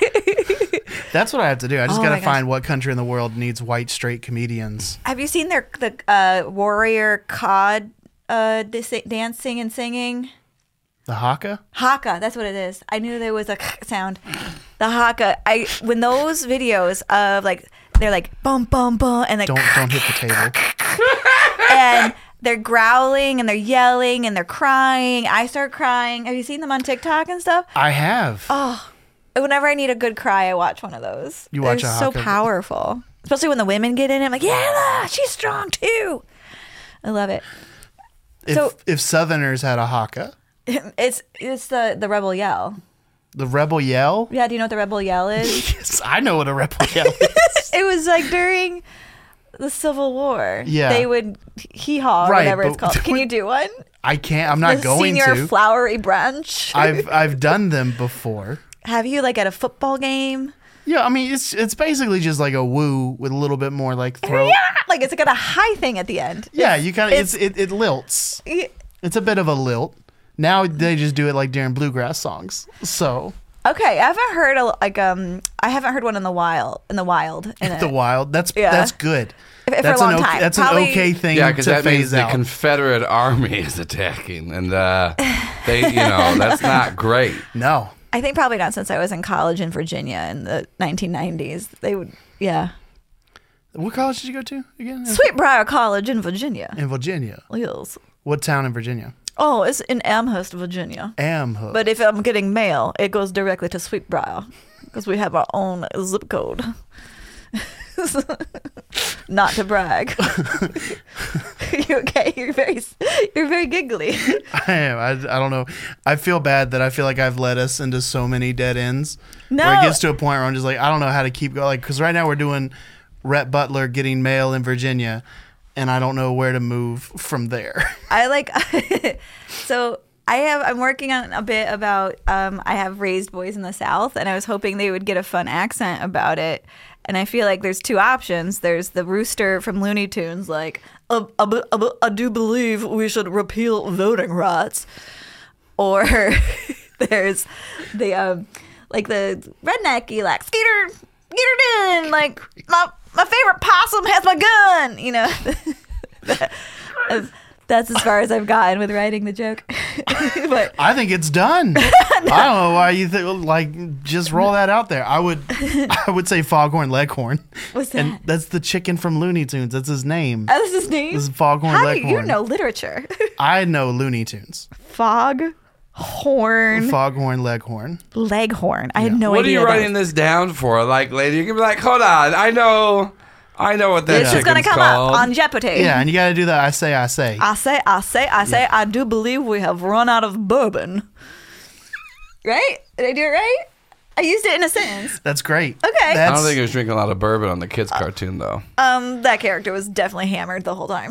That's what I have to do. I just Oh got my to gosh. find what country in the world needs white straight comedians. Have you seen their the uh, warrior cod uh, dis- dancing and singing? The Haka? Haka, that's what it is. I knew there was a sound. The Haka. I when those videos of like they're like bum bum bum and like Don't don't hit the table. and they're growling and they're yelling and they're crying. I start crying. Have you seen them on TikTok and stuff? I have. Oh, whenever I need a good cry, I watch one of those. You watch They're a so Haka. powerful, especially when the women get in it. I'm like, yeah, she's strong too. I love it. if so- if Southerners had a Haka, It's it's the the rebel yell. the rebel yell. Yeah, do you know what the rebel yell is? Yes, I know what a rebel yell is. It was like during the Civil War. Yeah. They would hee haw or Right, whatever it's but- called. Can you do one? I can't. I'm not the going senior to. flowery branch. I've I've done them before. Have you like at a football game? Yeah, I mean it's it's basically just like a woo with a little bit more like throat. Yeah, like it's got a high thing at the end. Yeah, you kind of it's- it's, it it lilts. Y- It's a bit of a lilt. Now they just do it like during bluegrass songs. So Okay, I haven't heard a, like um I haven't heard one in the wild in the wild in the it. wild. That's Yeah. that's good. If- if for that's a long an okay, time. That's Probably- an okay thing Yeah, because to that means phase the out. Confederate Army is attacking, and uh, they, you know, that's not great. no, I think probably not since I was in college in Virginia in the nineteen nineties. They would yeah. what college did you go to again? Sweetbriar College in Virginia. In Virginia. Yes. What town in Virginia? Oh, it's in Amherst, Virginia. Amherst. But if I'm getting mail, it goes directly to Sweetbriar. because we have our own zip code. Not to brag. You okay? You're very, you're very giggly. I am. I, I don't know. I feel bad that I feel like I've led us into so many dead ends. No. Where it gets to a point where I'm just like, I don't know how to keep going. Like, because right now we're doing Rhett Butler getting mail in Virginia, and I don't know where to move from there. I like. So I have. I'm working on a bit about. Um, I have raised boys in the South, and I was hoping they would get a fun accent about it. And I feel like there's two options. There's the rooster from Looney Tunes, like, I, I, I, I do believe we should repeal voting rights. Or there's the, um, like, the rednecky, like, Skeeter, Skeeter in, like, my, my favorite possum has my gun, you know. That's as far as I've gotten with writing the joke. But I think it's done. no. I don't know why you think, like, just roll that out there. I would I would say Foghorn Leghorn. What's that? And that's the chicken from Looney Tunes. That's his name. Oh, that's his name? This is Foghorn How Leghorn. do you know literature? I know Looney Tunes. Fog, horn, Foghorn Leghorn. leghorn. I had Yeah. no What are idea. you that writing was- this down for? Like, lady, you can be like, hold on, I know, I know what that This is chicken's going to come called. up on Jeopardy. Yeah, and you got to do that. I say, I say. I say, I say, I say, I do believe we have run out of bourbon. Right? Did I do it right? I used it in a sentence. That's great. Okay. I That's, don't think he was drinking a lot of bourbon on the kids' cartoon, though. Um, that character was definitely hammered the whole time.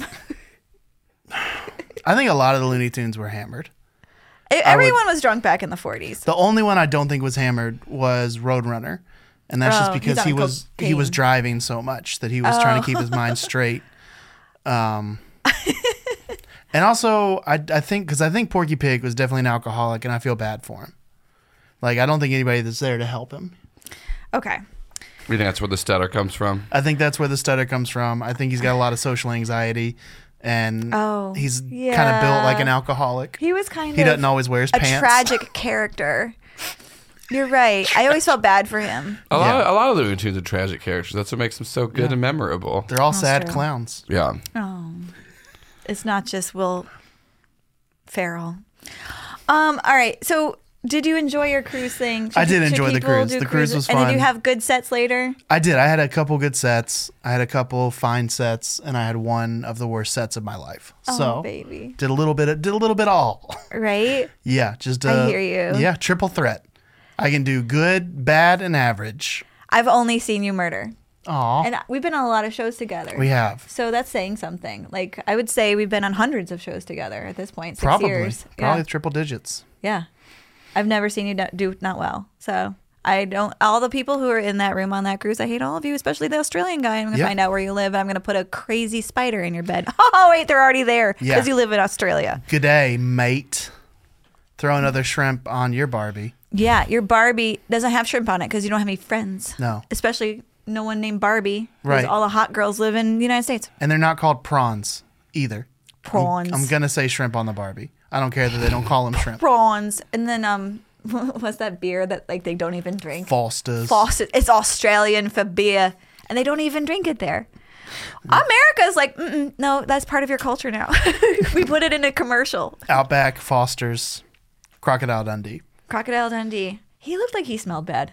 I think a lot of the Looney Tunes were hammered. Everyone was drunk back in the forties. The only one I don't think was hammered was Roadrunner, and that's Oh, just he's because on he was he was cocaine. driving so much that he was trying to keep his mind straight. Um, and also I I think because I think Porky Pig was definitely an alcoholic, and I feel bad for him. Like I don't think anybody that's there to help him. Okay. You think that's where the stutter comes from? I think that's where the stutter comes from. I think he's got a lot of social anxiety, and Oh, he's kind of yeah. built like an alcoholic. He was kind He of doesn't always wear his a pants. tragic character. You're right. I always felt bad for him. A lot, Yeah. of, a lot of the Looney Tunes are tragic characters. That's what makes them so good Yeah. and memorable. They're all That's sad true. clowns. Yeah. Oh, it's not just Will Ferrell. Um. All right. So, did you enjoy your cruise thing? I did should enjoy the people cruise. do The cruise was And did fun. you have good sets later? I did. I had a couple good sets. I had a couple fine sets, and I had one of the worst sets of my life. Oh, So baby. did a little bit. Of, did a little bit of all. Right. Yeah, just. I Uh, hear you. Yeah, triple threat. I can do good, bad, and average. I've only seen you murder, Aw, and we've been on a lot of shows together. we have So that's saying something. Like I would say we've been on hundreds of shows together at this point. Six probably years. probably Yeah. triple digits. Yeah. I've never seen you do- do not well. So I don't. All the people who are in that room on that cruise, I hate all of you, especially the Australian guy. I'm gonna Yeah. find out where you live. And I'm gonna put a crazy spider in your bed. Oh wait, they're already there because Yeah. you live in Australia. Good day, mate. Throw another shrimp on your Barbie. Yeah, your Barbie doesn't have shrimp on it because you don't have any friends. No. Especially no one named Barbie. 'Cause Right. All the hot girls live in the United States. And they're not called prawns either. Prawns. I'm gonna say shrimp on the Barbie. I don't care that they don't call them shrimp. Prawns. And then um, what's that beer that like they don't even drink? Foster's. Fawcett. It's Australian for beer, and they don't even drink it there. America's like, Mm-mm, no, that's part of your culture now. We put it in a commercial. Outback, Foster's, Crocodile Dundee. Crocodile Dundee. He looked like he smelled bad.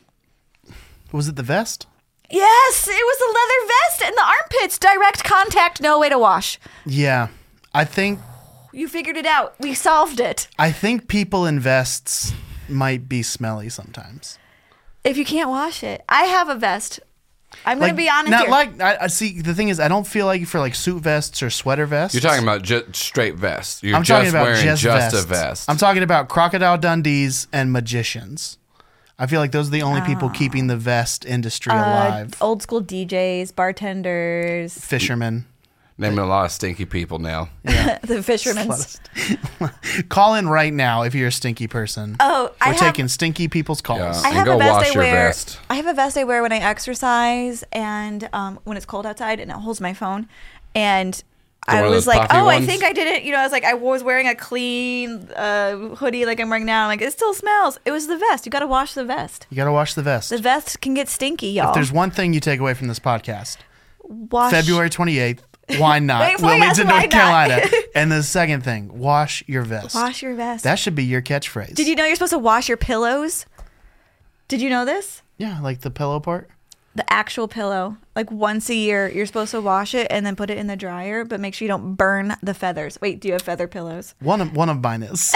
Was it the vest? Yes, it was the leather vest and the armpits. Direct contact, no way to wash. Yeah. I think You figured it out. We solved it. I think people in vests might be smelly sometimes. If you can't wash it, I have a vest. I'm gonna be honest Not here. like I, I see. The thing is, I don't feel like for like suit vests or sweater vests. You're talking about ju- straight vest. You're I'm just talking about wearing just, just vests. a vest. I'm talking about Crocodile Dundees and magicians. I feel like those are the only people keeping the vest industry Uh, alive. old school D Js, bartenders, Fishermen. Naming a lot of stinky people now. the fishermen. Call in right now if you're a stinky person. Oh, I We're have, taking stinky people's calls. Yeah. I And have go a vest wash I your wear. vest. I have a vest I wear when I exercise and um, when it's cold outside, and it holds my phone. And one I of was those like, puffy oh, I ones? think I did it. You know, I was like, I was wearing a clean uh, hoodie like I'm wearing now. I'm like, it still smells. It was the vest. You got to wash the vest. You got to wash the vest. The vest can get stinky, y'all. If there's one thing you take away from this podcast, wash. February twenty-eighth, why not? Wait, why Wilmington, not? Why North not? Carolina. And the second thing, wash your vest. Wash your vest. That should be your catchphrase. Did you know you're supposed to wash your pillows? Did you know this? Yeah, like the pillow part. The actual pillow, like once a year, you're supposed to wash it and then put it in the dryer, but make sure you don't burn the feathers. Wait, do you have feather pillows? One of one of mine is.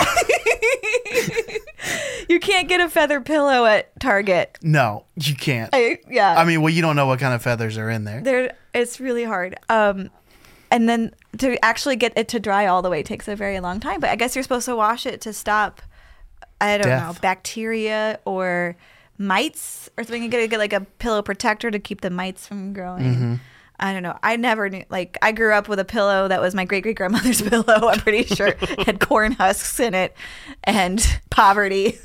You can't get a feather pillow at Target. No, you can't. I, yeah. I mean, well, you don't know what kind of feathers are in there. There, it's really hard. Um, and then to actually get it to dry all the way takes a very long time. But I guess you're supposed to wash it to stop, I don't Death. know, bacteria or mites or something. You gotta get like a pillow protector to keep the mites from growing. Mm-hmm. I don't know. I never knew. Like, I grew up with a pillow that was my great great grandmother's pillow. I'm pretty sure it had corn husks in it and poverty.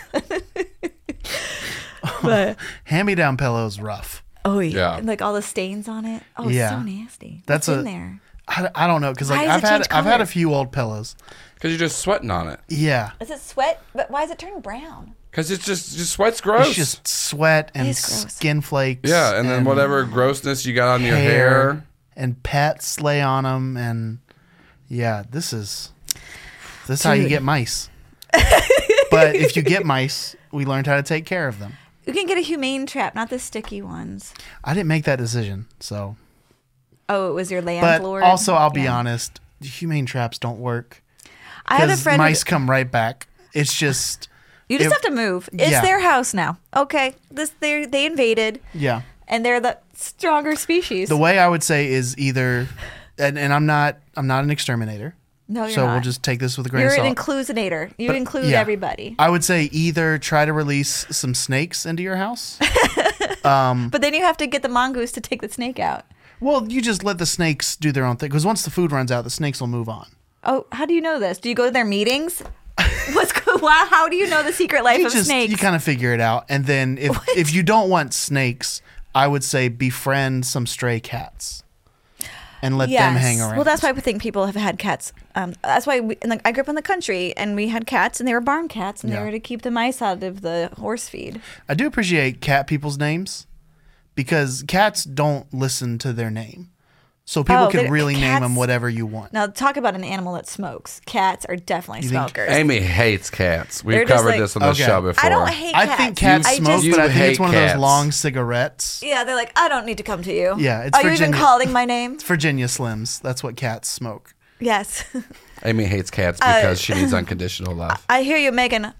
But Hand-me-down pillows rough. oh yeah, Yeah. and like all the stains on it. Oh, it's Yeah. so nasty. That's What's a- in there. I, I don't know because like Why does I've it had change I've had color? a few old pillows. Because you're just sweating on it. Yeah, Is it sweat? But why is it turning brown? Because it's just, just sweat's gross. it's just sweat and is gross. skin flakes. yeah, and then whatever grossness you got on your hair. and pets lay on them, and yeah, this is this is how you Dude. get mice. But if you get mice, we learned how to take care of them. You can get a humane trap, not the sticky ones. I didn't make that decision, so. Oh, it was your But landlord. also, I'll be Yeah. honest, humane traps don't work I had a because friend. who- mice come right back. It's just you just it- have to move. It's yeah. their house now. Okay, this they they invaded, yeah. and they're the stronger species. The way I would say is either, and, and I'm not I'm not an exterminator, no, you're so not. we'll just take this with a grain You're of an salt. inclusinator. You But, include yeah. everybody. I would say either try to release some snakes into your house. But then you have to get the mongoose to take the snake out. Well, you just let the snakes do their own thing because once the food runs out, the snakes will move on. Oh, how do you know this? Do you go to their meetings? What's go- why, How do you know the secret life You of just snakes? you kind of figure it out, and then if if you don't want snakes, I would say befriend some stray cats and let them hang around. Well, that's why I think people have had cats. Um, that's why we, and like, I grew up in the country, and we had cats, and they were barn cats, and Yeah. they were to keep the mice out of the horse feed. I do appreciate cat people's names because cats don't listen to their name, so people Oh, can they- really name cats- them whatever you want. Now, talk about an animal that smokes. Cats are definitely You think- smokers. Amy hates cats. We've They're just covered like- this on the Okay. show before. I don't hate I cats. think cats I smoke, just- You but I think hate it's one of cats. those long cigarettes. Yeah, they're like, I don't need to come to you. Yeah, it's Are you even Virginia- calling my name? It's Virginia Slims. That's what cats smoke. Yes. Amy hates cats Uh, because she needs unconditional love. I hear you, Megan.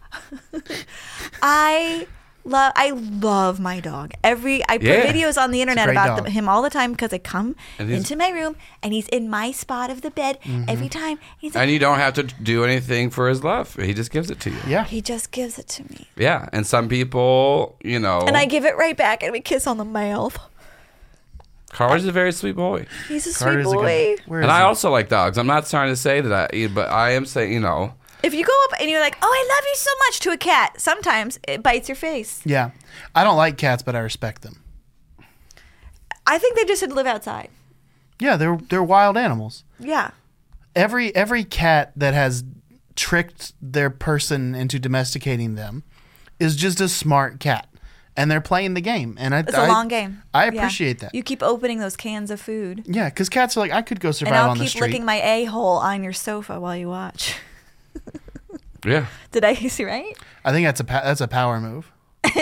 I love I love my dog. Every I put Yeah. videos on the internet great about dog. them, him all the time because I come And he's- into my room and he's in my spot of the bed Mm-hmm. every time. He's like, And you don't have to do anything for his love. He just gives it to you. Yeah. he just gives it to me, Yeah. And some people, you know, and I give it right back, and we kiss on the mouth. Carter's a very sweet boy. He's a Carter's sweet a boy. good- where And is I he? also like dogs. I'm not trying to say that I, but I am saying, you know, If you go up and you're like, "Oh, I love you so much," to a cat, sometimes it bites your face. Yeah. I don't like cats, but I respect them. I think they just should live outside. Yeah, they're they're wild animals. Yeah. Every every cat that has tricked their person into domesticating them is just a smart cat, and they're playing the game. And I, It's I- a long game. I Yeah. appreciate that. You keep opening those cans of food. Yeah, because cats are like, I could go survive And I'll on the keep street. licking my a-hole on your sofa while you watch. yeah. Did I see right? I think that's a pa- that's a power move.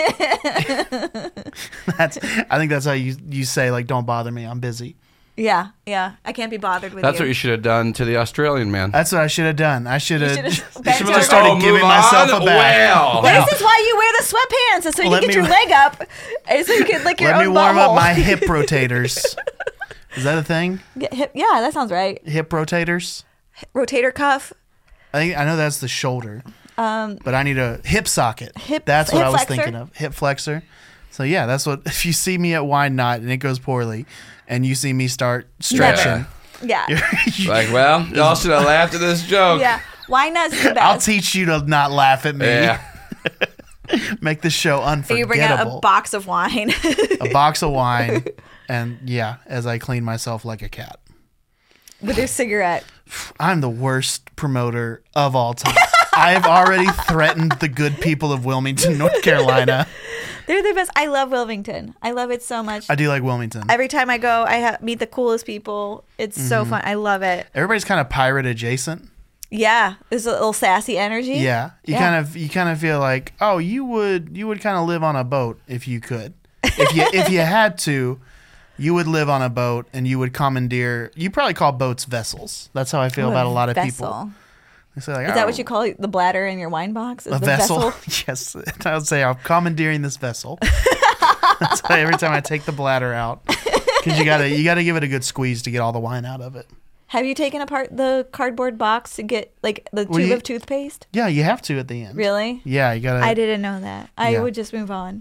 that's I think that's how you you say like, don't bother me, I'm busy. Yeah, yeah. I can't be bothered with That's you. what you should have done to the Australian man. That's what I should have done. I should have should've just bent over. started Oh, giving move myself on? a bath. Well. Wow. This is why you wear the sweatpants, is so you Let can get me- your leg up, and so you can lick your Let me own warm butthole. up my hip rotators. Is that a thing? Get hip, yeah, that sounds right. Hip rotators? Rotator cuff. I think I know that's the shoulder, Um, but I need a hip socket. Hip- that's what hip I was flexor? thinking of. Hip flexor. So yeah, that's what. If you see me at Wine Night and it goes poorly, and you see me start stretching, yeah, you- Like, well, y'all should have laughed at this joke. yeah. Why not the best? I'll teach you to not laugh at me. Yeah. Make this show unforgettable. you bring out a box of wine. a box of wine, and yeah, as I clean myself like a cat. With your cigarette. I'm the worst promoter of all time. I've already threatened the good people of Wilmington, North Carolina. They're the best. I love Wilmington. I love it so much. I do like Wilmington. Every time I go, I ha- meet the coolest people. It's so Mm-hmm. fun. I love it. Everybody's kind of pirate adjacent. Yeah, there's a little sassy energy. Yeah, you Yeah. kind of you kind of feel like, oh, you would you would kind of live on a boat if you could, if you if you had to, you would live on a boat and you would commandeer. You probably call boats vessels. That's how I feel Ooh, about a lot of vessel. people. They say like, Is that "Oh, what you call the bladder in your wine box? Is a the vessel?" Yes, I would say I'm commandeering this vessel. That's why every time I take the bladder out, because you gotta you gotta give it a good squeeze to get all the wine out of it. Have you taken apart the cardboard box to get like the Well, tube you- of toothpaste? Yeah, you have to at the end. Really? Yeah, you gotta. I didn't know that. I Yeah. would just move on.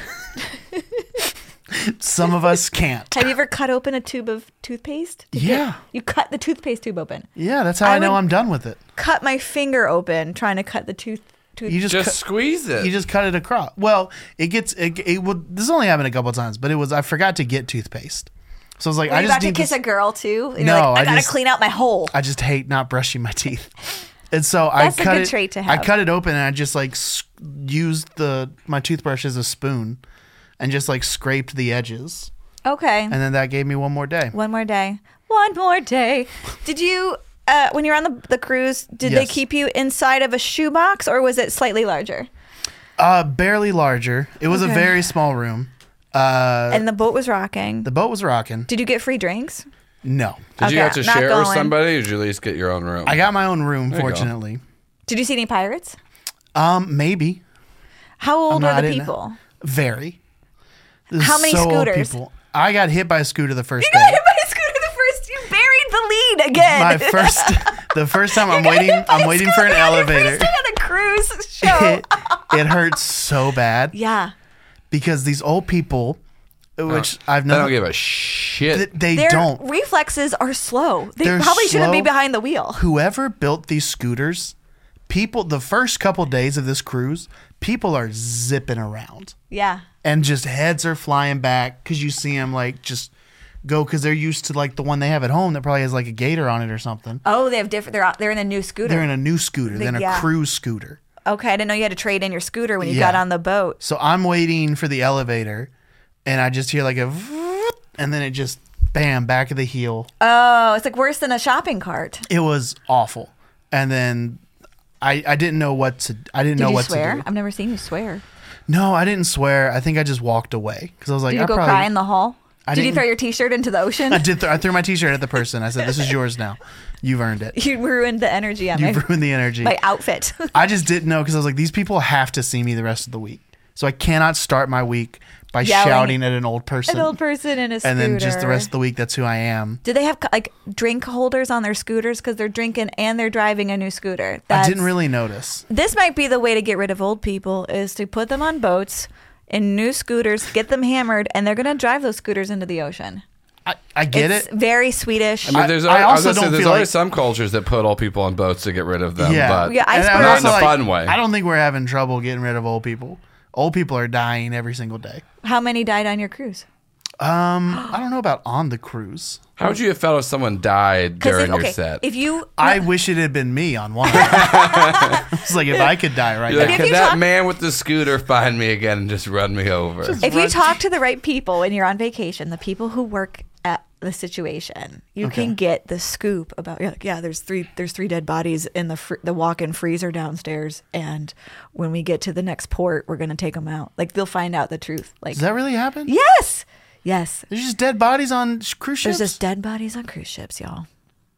Some of us can't. Have you ever cut open a tube of toothpaste? to Yeah. get- you cut the toothpaste tube open. Yeah, that's how I, I know would- I'm done with it. Cut my finger open trying to cut the tooth. tooth. You just, Just cut, squeeze it. you just cut it across. Well, it gets it. it would, this only happened a couple times, but it was I forgot to get toothpaste, so I was like, Were I you just about to need kiss this- a girl too? And No, you're like, I, I gotta just- clean out my hole. I just hate not brushing my teeth. And so That's I a cut good it. trait to I have. cut it open and I just like s- used the my toothbrush as a spoon, and just like scraped the edges, Okay. and then that gave me one more day. One more day. One more day. Did you, uh, when you're on the, the cruise, did they Yes. keep you inside of a shoebox or was it slightly larger? Uh, barely larger. It was Okay. a very small room. Uh, And the boat was rocking. the boat was rocking. Did you get free drinks? No, Did you Okay, have to not share it with going. somebody, or did you at least get your own room? I got my own room. There you go. Fortunately, Did you see any pirates? um, maybe. How old not- I were the didn't- people? Very. There's How many so old scooters? people. I got hit by a scooter the first You got day. hit by a scooter the first. You buried the lead again. My first, the first time I'm You got waiting, hit by I'm a waiting for an scooter on your elevator. First day on a cruise show. It, it hurts so bad Yeah. because these old people, which I've They don't never, give a shit. th- they Their don't. reflexes are slow. They They're probably shouldn't be slow. behind the wheel. Whoever built these scooters, people, the first couple days of this cruise, people are zipping around. Yeah. And just heads are flying back because you see them like just go because they're used to like the one they have at home that probably has like a gator on it or something. Oh, they have different. They're out- they're in a new scooter. They're in a new scooter than a yeah. cruise scooter. Okay, I didn't know you had to trade in your scooter when you Yeah. got on the boat. So I'm waiting for the elevator, and I just hear like a, and then it just bam back of the heel. Oh, it's like worse than a shopping cart. It was awful, and then I I didn't know what to I didn't Did know you what swear? to do. I've never seen you swear. No, I didn't swear. I think I just walked away because I was like, Did you I go probably, cry in the hall? I Did you didn't- throw your T-shirt into the ocean? I did. Th- I threw my T-shirt at the person. I said, "This is yours now. You've earned it. You ruined the energy on my, You've ruined the energy." my outfit. I just didn't know because I was like, these people have to see me the rest of the week, so I cannot start my week by Yelling shouting at an old person. An old person in a scooter. and then just the rest of the week, that's who I am. Do they have like drink holders on their scooters because they're drinking and they're driving a new scooter? I That's- didn't really notice. This might be the way to get rid of old people is to put them on boats in new scooters, get them hammered, and they're going to drive those scooters into the ocean. I, I get it's it. very Swedish. I mean, I- there's I always, I also was gonna say, don't there's feel always like- some cultures that put old people on boats to get rid of them. Yeah, but Yeah, And icebergs. Not in a also, fun way. I don't think we're having trouble getting rid of old people. Old people are dying every single day. How many died on your cruise? Um, I don't know about on the cruise. How would you have felt if someone died 'Cause during if, okay, your set? if you, I wish it had been me on one. It's like if I could die right You're like, now. if can you that talk- man with the scooter find me again and just run me over? if you run- talk to the right people when you're on vacation, the people who work at the situation, you Okay. can get the scoop about. You're like, yeah, there's three, there's three dead bodies in the fr- the walk-in freezer downstairs, and when we get to the next port, we're gonna take them out. Like they'll find out the truth. Like Does that really happen? yes, yes. There's just dead bodies on sh- cruise ships. There's just dead bodies on cruise ships, y'all.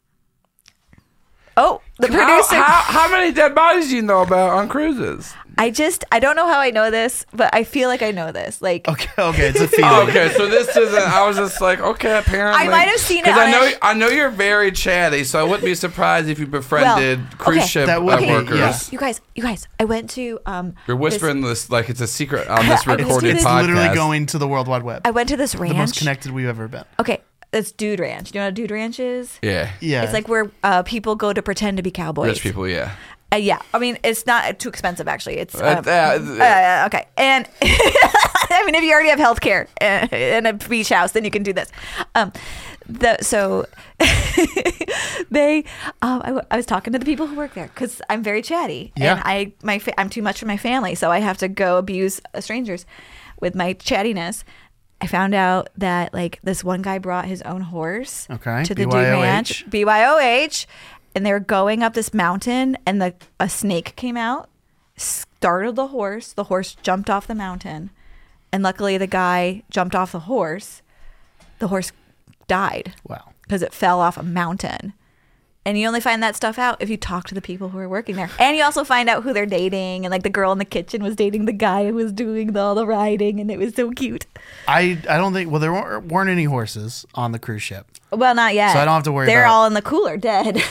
Oh, the How, producer. how, how many dead bodies do you know about on cruises? I just, I don't know how I know this, but I feel like I know this. Like, Okay, okay, it's a feeling. Okay, so this isn't. I was just like, okay, apparently. I might have seen it because I on know a- I know you're very chatty, so I wouldn't be surprised if you befriended Well, cruise okay. ship That would uh, be- workers. yeah. you guys, you guys, I went to, um, You're whispering this, like it's a secret on this I was recorded doing It's this- podcast. literally going to the World Wide Web. I went to this The ranch. most connected we've ever been. Okay, it's Dude Ranch. Do you know what a Dude Ranch is? Yeah, Yeah. It's like where uh, people go to pretend to be cowboys. rich people. Yeah. Uh, yeah, I mean it's not too expensive actually. It's Uh, um, uh, uh, okay, and I mean if you already have health care and a beach house, then you can do this. Um, the so they, um, I, w- I was talking to the people who work there because I'm very chatty Yeah. and I my fa- I'm too much for my family, so I have to go abuse uh, strangers with my chattiness. I found out that like this one guy brought his own horse Okay, to the B Dude Y O H. Ranch, B Y O H, and they were going up this mountain, and the a snake came out, startled the horse. The horse jumped off the mountain, and luckily the guy jumped off the horse. The horse died. Wow. Because it fell off a mountain. And you only find that stuff out if you talk to the people who are working there. And you also find out who they're dating. And like the girl in the kitchen was dating the guy who was doing the, all the riding. And it was so cute. I I don't think, well, there weren't, weren't any horses on the cruise ship. Well, not yet. So I don't have to worry They're about- all in the cooler dead.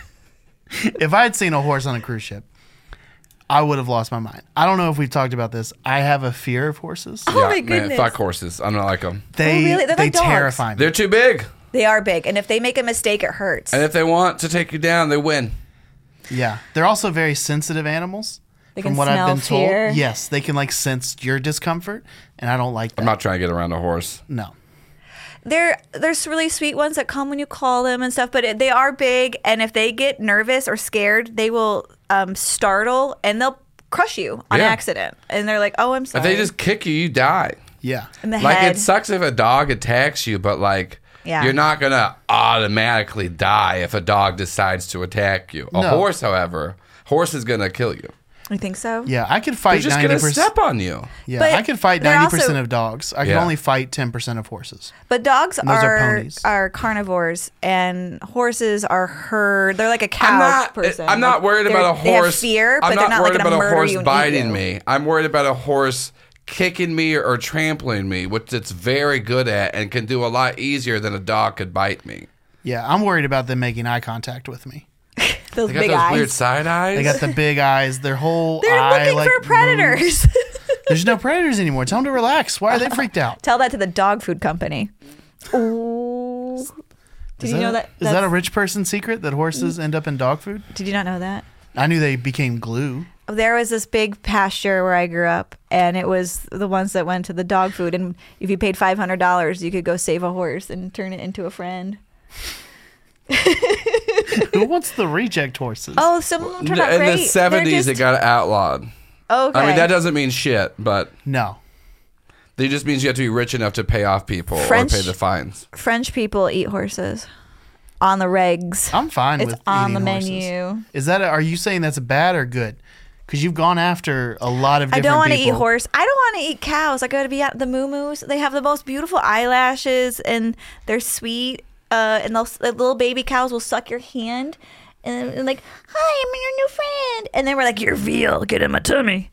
If I had seen a horse on a cruise ship, I would have lost my mind. I don't know if we've talked about this. I have a fear of horses. Oh, my man, goodness. fuck horses. I don't like them. They, Oh, really? They're they like dogs. terrify me. They're too big. They are big. And if they make a mistake, it hurts. And if they want to take you down, they win. Yeah. They're also very sensitive animals. They From can what I've smell been fear. told. Yes. They can like sense your discomfort. And I don't like that. I'm not trying to get around a horse. No. There, there's really sweet ones that come when you call them and stuff, but it, they are big. And if they get nervous or scared, they will um, startle and they'll crush you on Yeah. accident. And they're like, "Oh, I'm sorry." If they just kick you, you die. Yeah. in the Like head. it sucks if a dog attacks you, but like Yeah. you're not gonna automatically die if a dog decides to attack you. A No. horse, however, horse is gonna kill you. You think so? Yeah. I could They're fight just ninety gonna percent. step on you. Yeah. But I could fight they're ninety percent also- of dogs. I can Yeah. only fight ten percent of horses. But dogs And those are are ponies. are carnivores, and horses are herd. They're like a cow I'm not. person. I'm not Like, worried they're- about a They have horse. fear, but I'm they're not not worried like gonna about a murder horse you and eat biting you. me. I'm worried about a horse kicking me or trampling me, which it's very good at and can do a lot easier than a dog could bite me. Yeah. I'm worried about them making eye contact with me. Those They got big those eyes. weird side eyes. They got the big eyes. Their whole They're eye looking like for moves. predators. There's no predators anymore. Tell them to relax. Why are they freaked out? Tell that to the dog food company. Ooh. Did Is you that, know that? Is that a that's- rich person's secret that horses end up in dog food? Did you not know that? I knew they became glue. There was this big pasture where I grew up, and it was the ones that went to the dog food. And if you paid five hundred dollars, you could go save a horse and turn it into a friend. Who wants the reject horses? Oh, some of them turned out in great. the seventies, They're it got outlawed. just- Okay. I mean, that doesn't mean shit, but No. it just means you have to be rich enough to pay off people French- or pay the fines. French people eat horses on the regs. I'm fine It's with on the eating horses. menu. Is that? A, are you saying that's bad or good? Because you've gone after a lot of I different don't want to eat people. horse. I don't want to eat cows. I go to be at the moo-moos. They have the most beautiful eyelashes, and they're sweet. Uh, and those the little baby cows will suck your hand, and, and like, "Hi, I'm your new friend." And then we're like, "You're veal. Get in my tummy."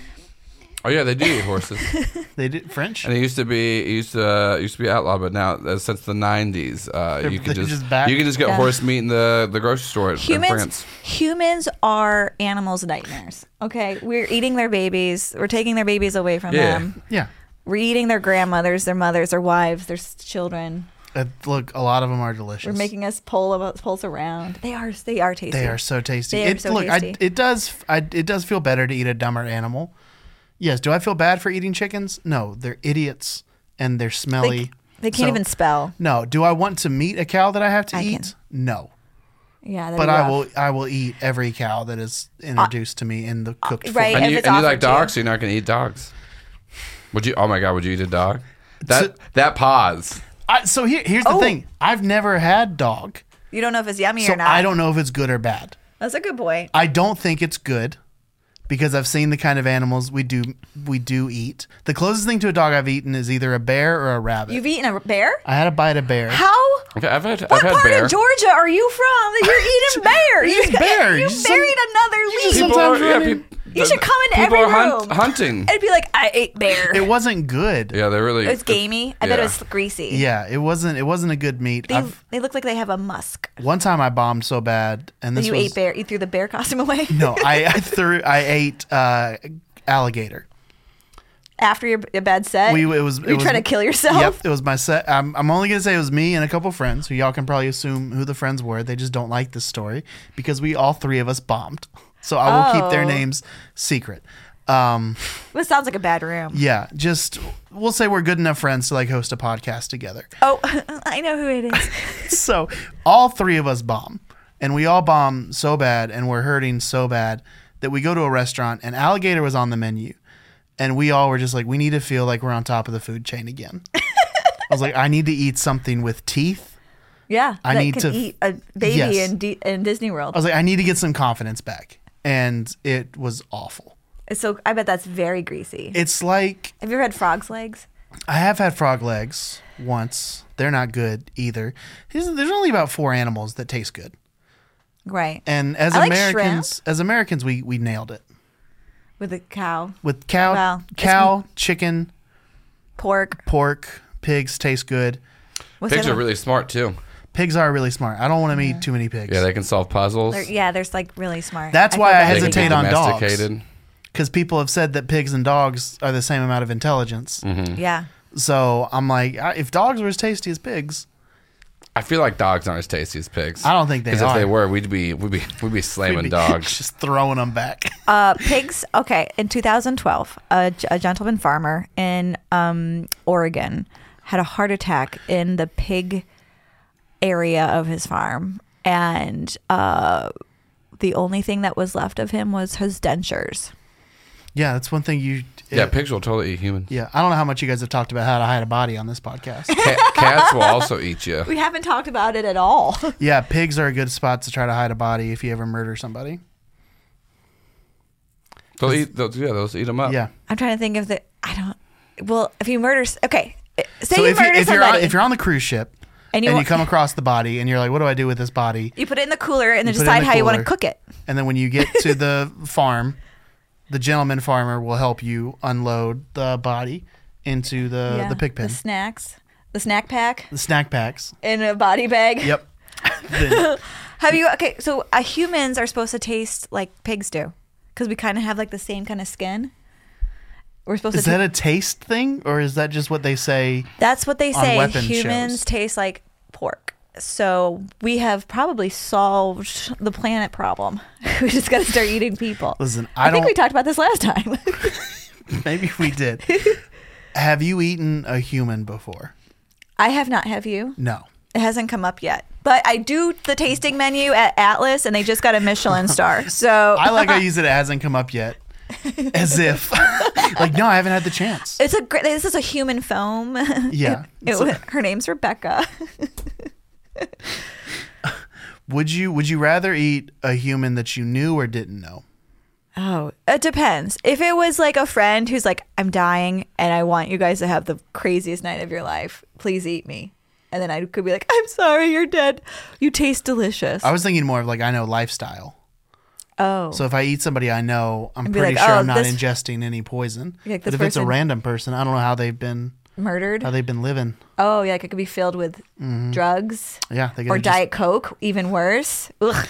Oh yeah, they do eat horses, They did French. and it used to be it used to uh, it used to be outlawed, but now uh, since the nineties, uh, They're- you can they're just, just back. you can just get Yeah. horse meat in the the grocery store in Humans, France. humans are animals' nightmares. Okay, we're eating their babies. We're taking their babies away from Yeah. them. Yeah. We're eating their grandmothers, their mothers, their wives, their s- children. Uh, look, a lot of them are delicious. We're making us pull about pulse around. They are. They are tasty. They are so tasty. They are it, so look, tasty. I, it does. I, it does feel better to eat a dumber animal. Yes. Do I feel bad for eating chickens? No. They're idiots and they're They, smelly. they can't So- even spell. No. Do I want to meet a cow that I have to I eat? can. No. Yeah, that'd But be I rough. will. I will eat every cow that is introduced to me in the cooked form. right. And if you, it's and you offered like to you. dogs, so you're not going to eat dogs. Would you? Oh my god, would you eat a dog? That So- that pause. I, so here, here's the Oh. thing. I've never had dog, You don't know if it's yummy so or not. I don't know if it's good or bad. That's a good point. I don't think it's good because I've seen the kind of animals we do we do eat. The closest thing to a dog I've eaten is either a bear or a rabbit. You've eaten a bear? I had a bite of bear. How? Okay, I've had What I've had part bear. of Georgia are you from that you're eating bear? You eat bear. You You just- buried another just leaf. People sometimes are, yeah, run in- peop- You should come into people every are hunt- room. hunting. It'd be like, I ate bear. It wasn't good. Yeah, they're really. It's gamey. I bet it yeah. was greasy. Yeah, it wasn't. It wasn't a good meat. They, I've, they look like they have a musk. one time I bombed so bad, and That this you was ate bear. You threw the bear costume away. no. I, I threw. I ate uh, alligator. After your, your bad set. We it was. Were it you was, trying to kill yourself? Yep, it was my set. I'm, I'm only gonna say it was me and a couple friends, who y'all can probably assume who the friends were. They just don't like this story because we all three of us bombed. So I will keep their Oh. names secret. Um, This sounds like a bad room. yeah, just we'll say we're good enough friends to like host a podcast together. Oh, I know who it is. So all three of us bomb, and we all bomb so bad, and we're hurting so bad that we go to a restaurant, and alligator was on the menu, and we all were just like, we need to feel like we're on top of the food chain again. I was like, I need to eat something with teeth, Yeah, I that need can to- eat a baby Yes. in, D- in Disney World. I was like, I need to get some confidence back. And it was awful. So I bet that's very greasy. It's like, Have you ever had frog's legs? I have had frog legs once. They're not good either. There's there's only about four animals that taste good. Right. And as I like Americans, as Americans, we, we nailed it. With a cow, With cow, Well, cow, chicken, pork. pork, pigs taste good. What's Pigs that are one? really smart too. Pigs are really smart. I don't want to meet too many pigs. Yeah, they can solve puzzles. They're- yeah, there's like really smart. That's feel why I bad They for can hesitate be on dogs. domesticated. Because people have said that pigs and dogs are the same amount of intelligence. Mm-hmm. Yeah. So I'm like, I- if dogs were as tasty as pigs, I feel like dogs aren't as tasty as pigs. I don't think they Because if are. they were, we'd be we'd be we'd be slamming we'd be dogs. just throwing them back. Uh, pigs. Okay, in two thousand twelve, a, g- a gentleman farmer in um, Oregon had a heart attack in the pig area of his farm, and uh, the only thing that was left of him was his dentures. Yeah, that's one thing you. Yeah, it- pigs will totally eat humans. Yeah, I don't know how much you guys have talked about how to hide a body on this podcast. Ca- cats will also eat you. We haven't talked about it at all. Yeah, pigs are a good spot to try to hide a body if you ever murder somebody. They'll eat. They'll, yeah, they'll eat them up. Yeah. I'm trying to think of the. I don't. Well, if you murder, s- okay. Say So you if, you, murder if you're somebody, on, if you're on the cruise ship and and you, you, wa- come across the body and you're like, what do I do with this body? you put it in the cooler and then You put it in decide the how you want to cooler. cook it. And then when you get to the farm, the gentleman farmer will help you unload the body into the, Yeah, the pig pen. the snacks, the snack pack The snack packs. in a body bag. Yep. Then- Have you? Okay, so uh, humans are supposed to taste like pigs do, because we kind of have like the same kind of skin. We're supposed is to. that ta- a taste thing or is that just what they say? That's what they on say. weapon Humans shows? taste like pork. So we have probably solved the planet problem. We just got to start eating people. Listen, I I think don't- we talked about this last time. Maybe we did. Have you eaten a human before? I have not. Have you? No. It hasn't come up yet. But I do the tasting menu at Atlas, and they just got a Michelin star. So I like how you said it hasn't come up yet. As if. Like, no, I haven't had the chance. it's a great. This is a human foam. Yeah. It, it, her name's Rebecca. Would you would you rather eat a human that you knew or didn't know? Oh, it depends. If it was like a friend who's like, I'm dying and I want you guys to have the craziest night of your life, please eat me. And then I could be like, I'm sorry, you're dead. You taste delicious. I was thinking more of like I know lifestyle. oh. So if I eat somebody I know, I'm And be pretty like, sure oh, I'm not this- ingesting any poison. Like, but this if it's a person- random person, I don't know how they've been Murdered. how they've been living. Oh, yeah, like it could be filled with drugs Yeah, they or just, Diet Coke, even worse. Ugh.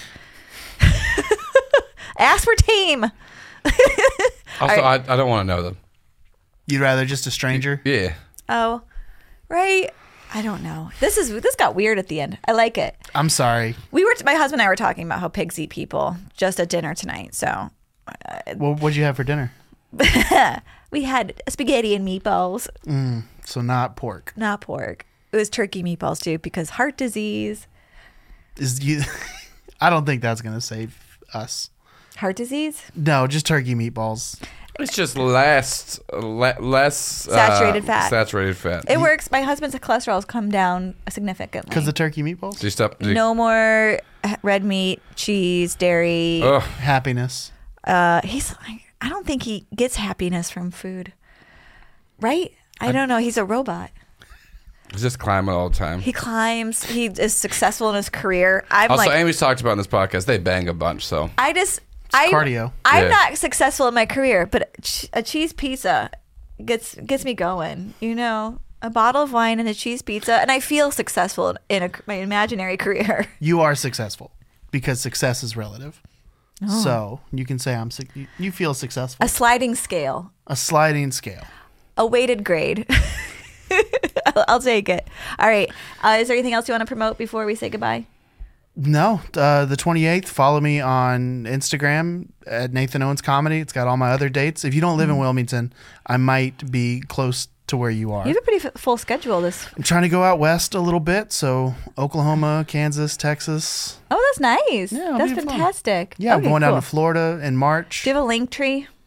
Aspartame. Also, I, I don't want to know them. You'd rather just a stranger? Yeah. Oh, right. I don't know. This is this got weird at the end. I like it. I'm sorry. We were my husband and I were talking about how pigs eat people just at dinner tonight. So Well, what'd you have for dinner? we had spaghetti and meatballs, Mm, so not pork. not pork. It was turkey meatballs too because heart disease. Is you? I don't think that's gonna save us. Heart disease? No, just turkey meatballs. It's just less le- less uh, Saturated fat. Saturated fat. It works. My husband's cholesterol has come down significantly. Because the turkey meatballs? Do you stop? Do you, No more red meat, cheese, dairy. Ugh. Happiness. Uh, he's. I don't think he gets happiness from food. Right? I don't know. He's a robot. It's just climbing all the time. He climbs. He is successful in his career. I'm Also, like, Amy's talked about in this podcast. They bang a bunch, so I just. I, cardio. I'm Yeah. not successful in my career, but ch- a cheese pizza gets gets me going. You know, a bottle of wine and a cheese pizza, and I feel successful in a, my imaginary career. You are successful because success is relative. So you can say I'm. su- You, you feel successful. A sliding scale, A sliding scale. a weighted grade. I'll, I'll take it. All right. Uh, is there anything else you want to promote before we say goodbye? No, uh, the twenty-eighth, follow me on Instagram at Nathan Owens Comedy. It's got all my other dates. If you don't live in Wilmington, I might be close to where you are. You have a pretty f- full schedule. This. I'm trying to go out west a little bit. So Oklahoma, Kansas, Texas. Oh, that's nice. Yeah, it'll that's be fun. fantastic. Yeah, Okay, I'm going down cool. to Florida in March. Do you have a link tree?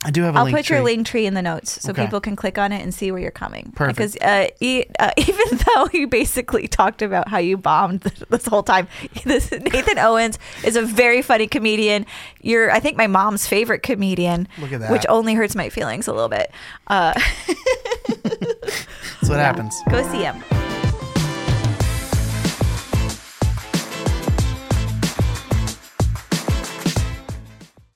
I do have a I'll link put your tree. link tree in the notes so Okay. people can click on it and see where you're coming. Perfect. Because uh, e- uh, even though you basically talked about how you bombed this whole time, this Nathan Owens is a very funny comedian. You're, I think, my mom's favorite comedian. Look at that. Which only hurts my feelings a little bit. Uh, That's what happens. go see him.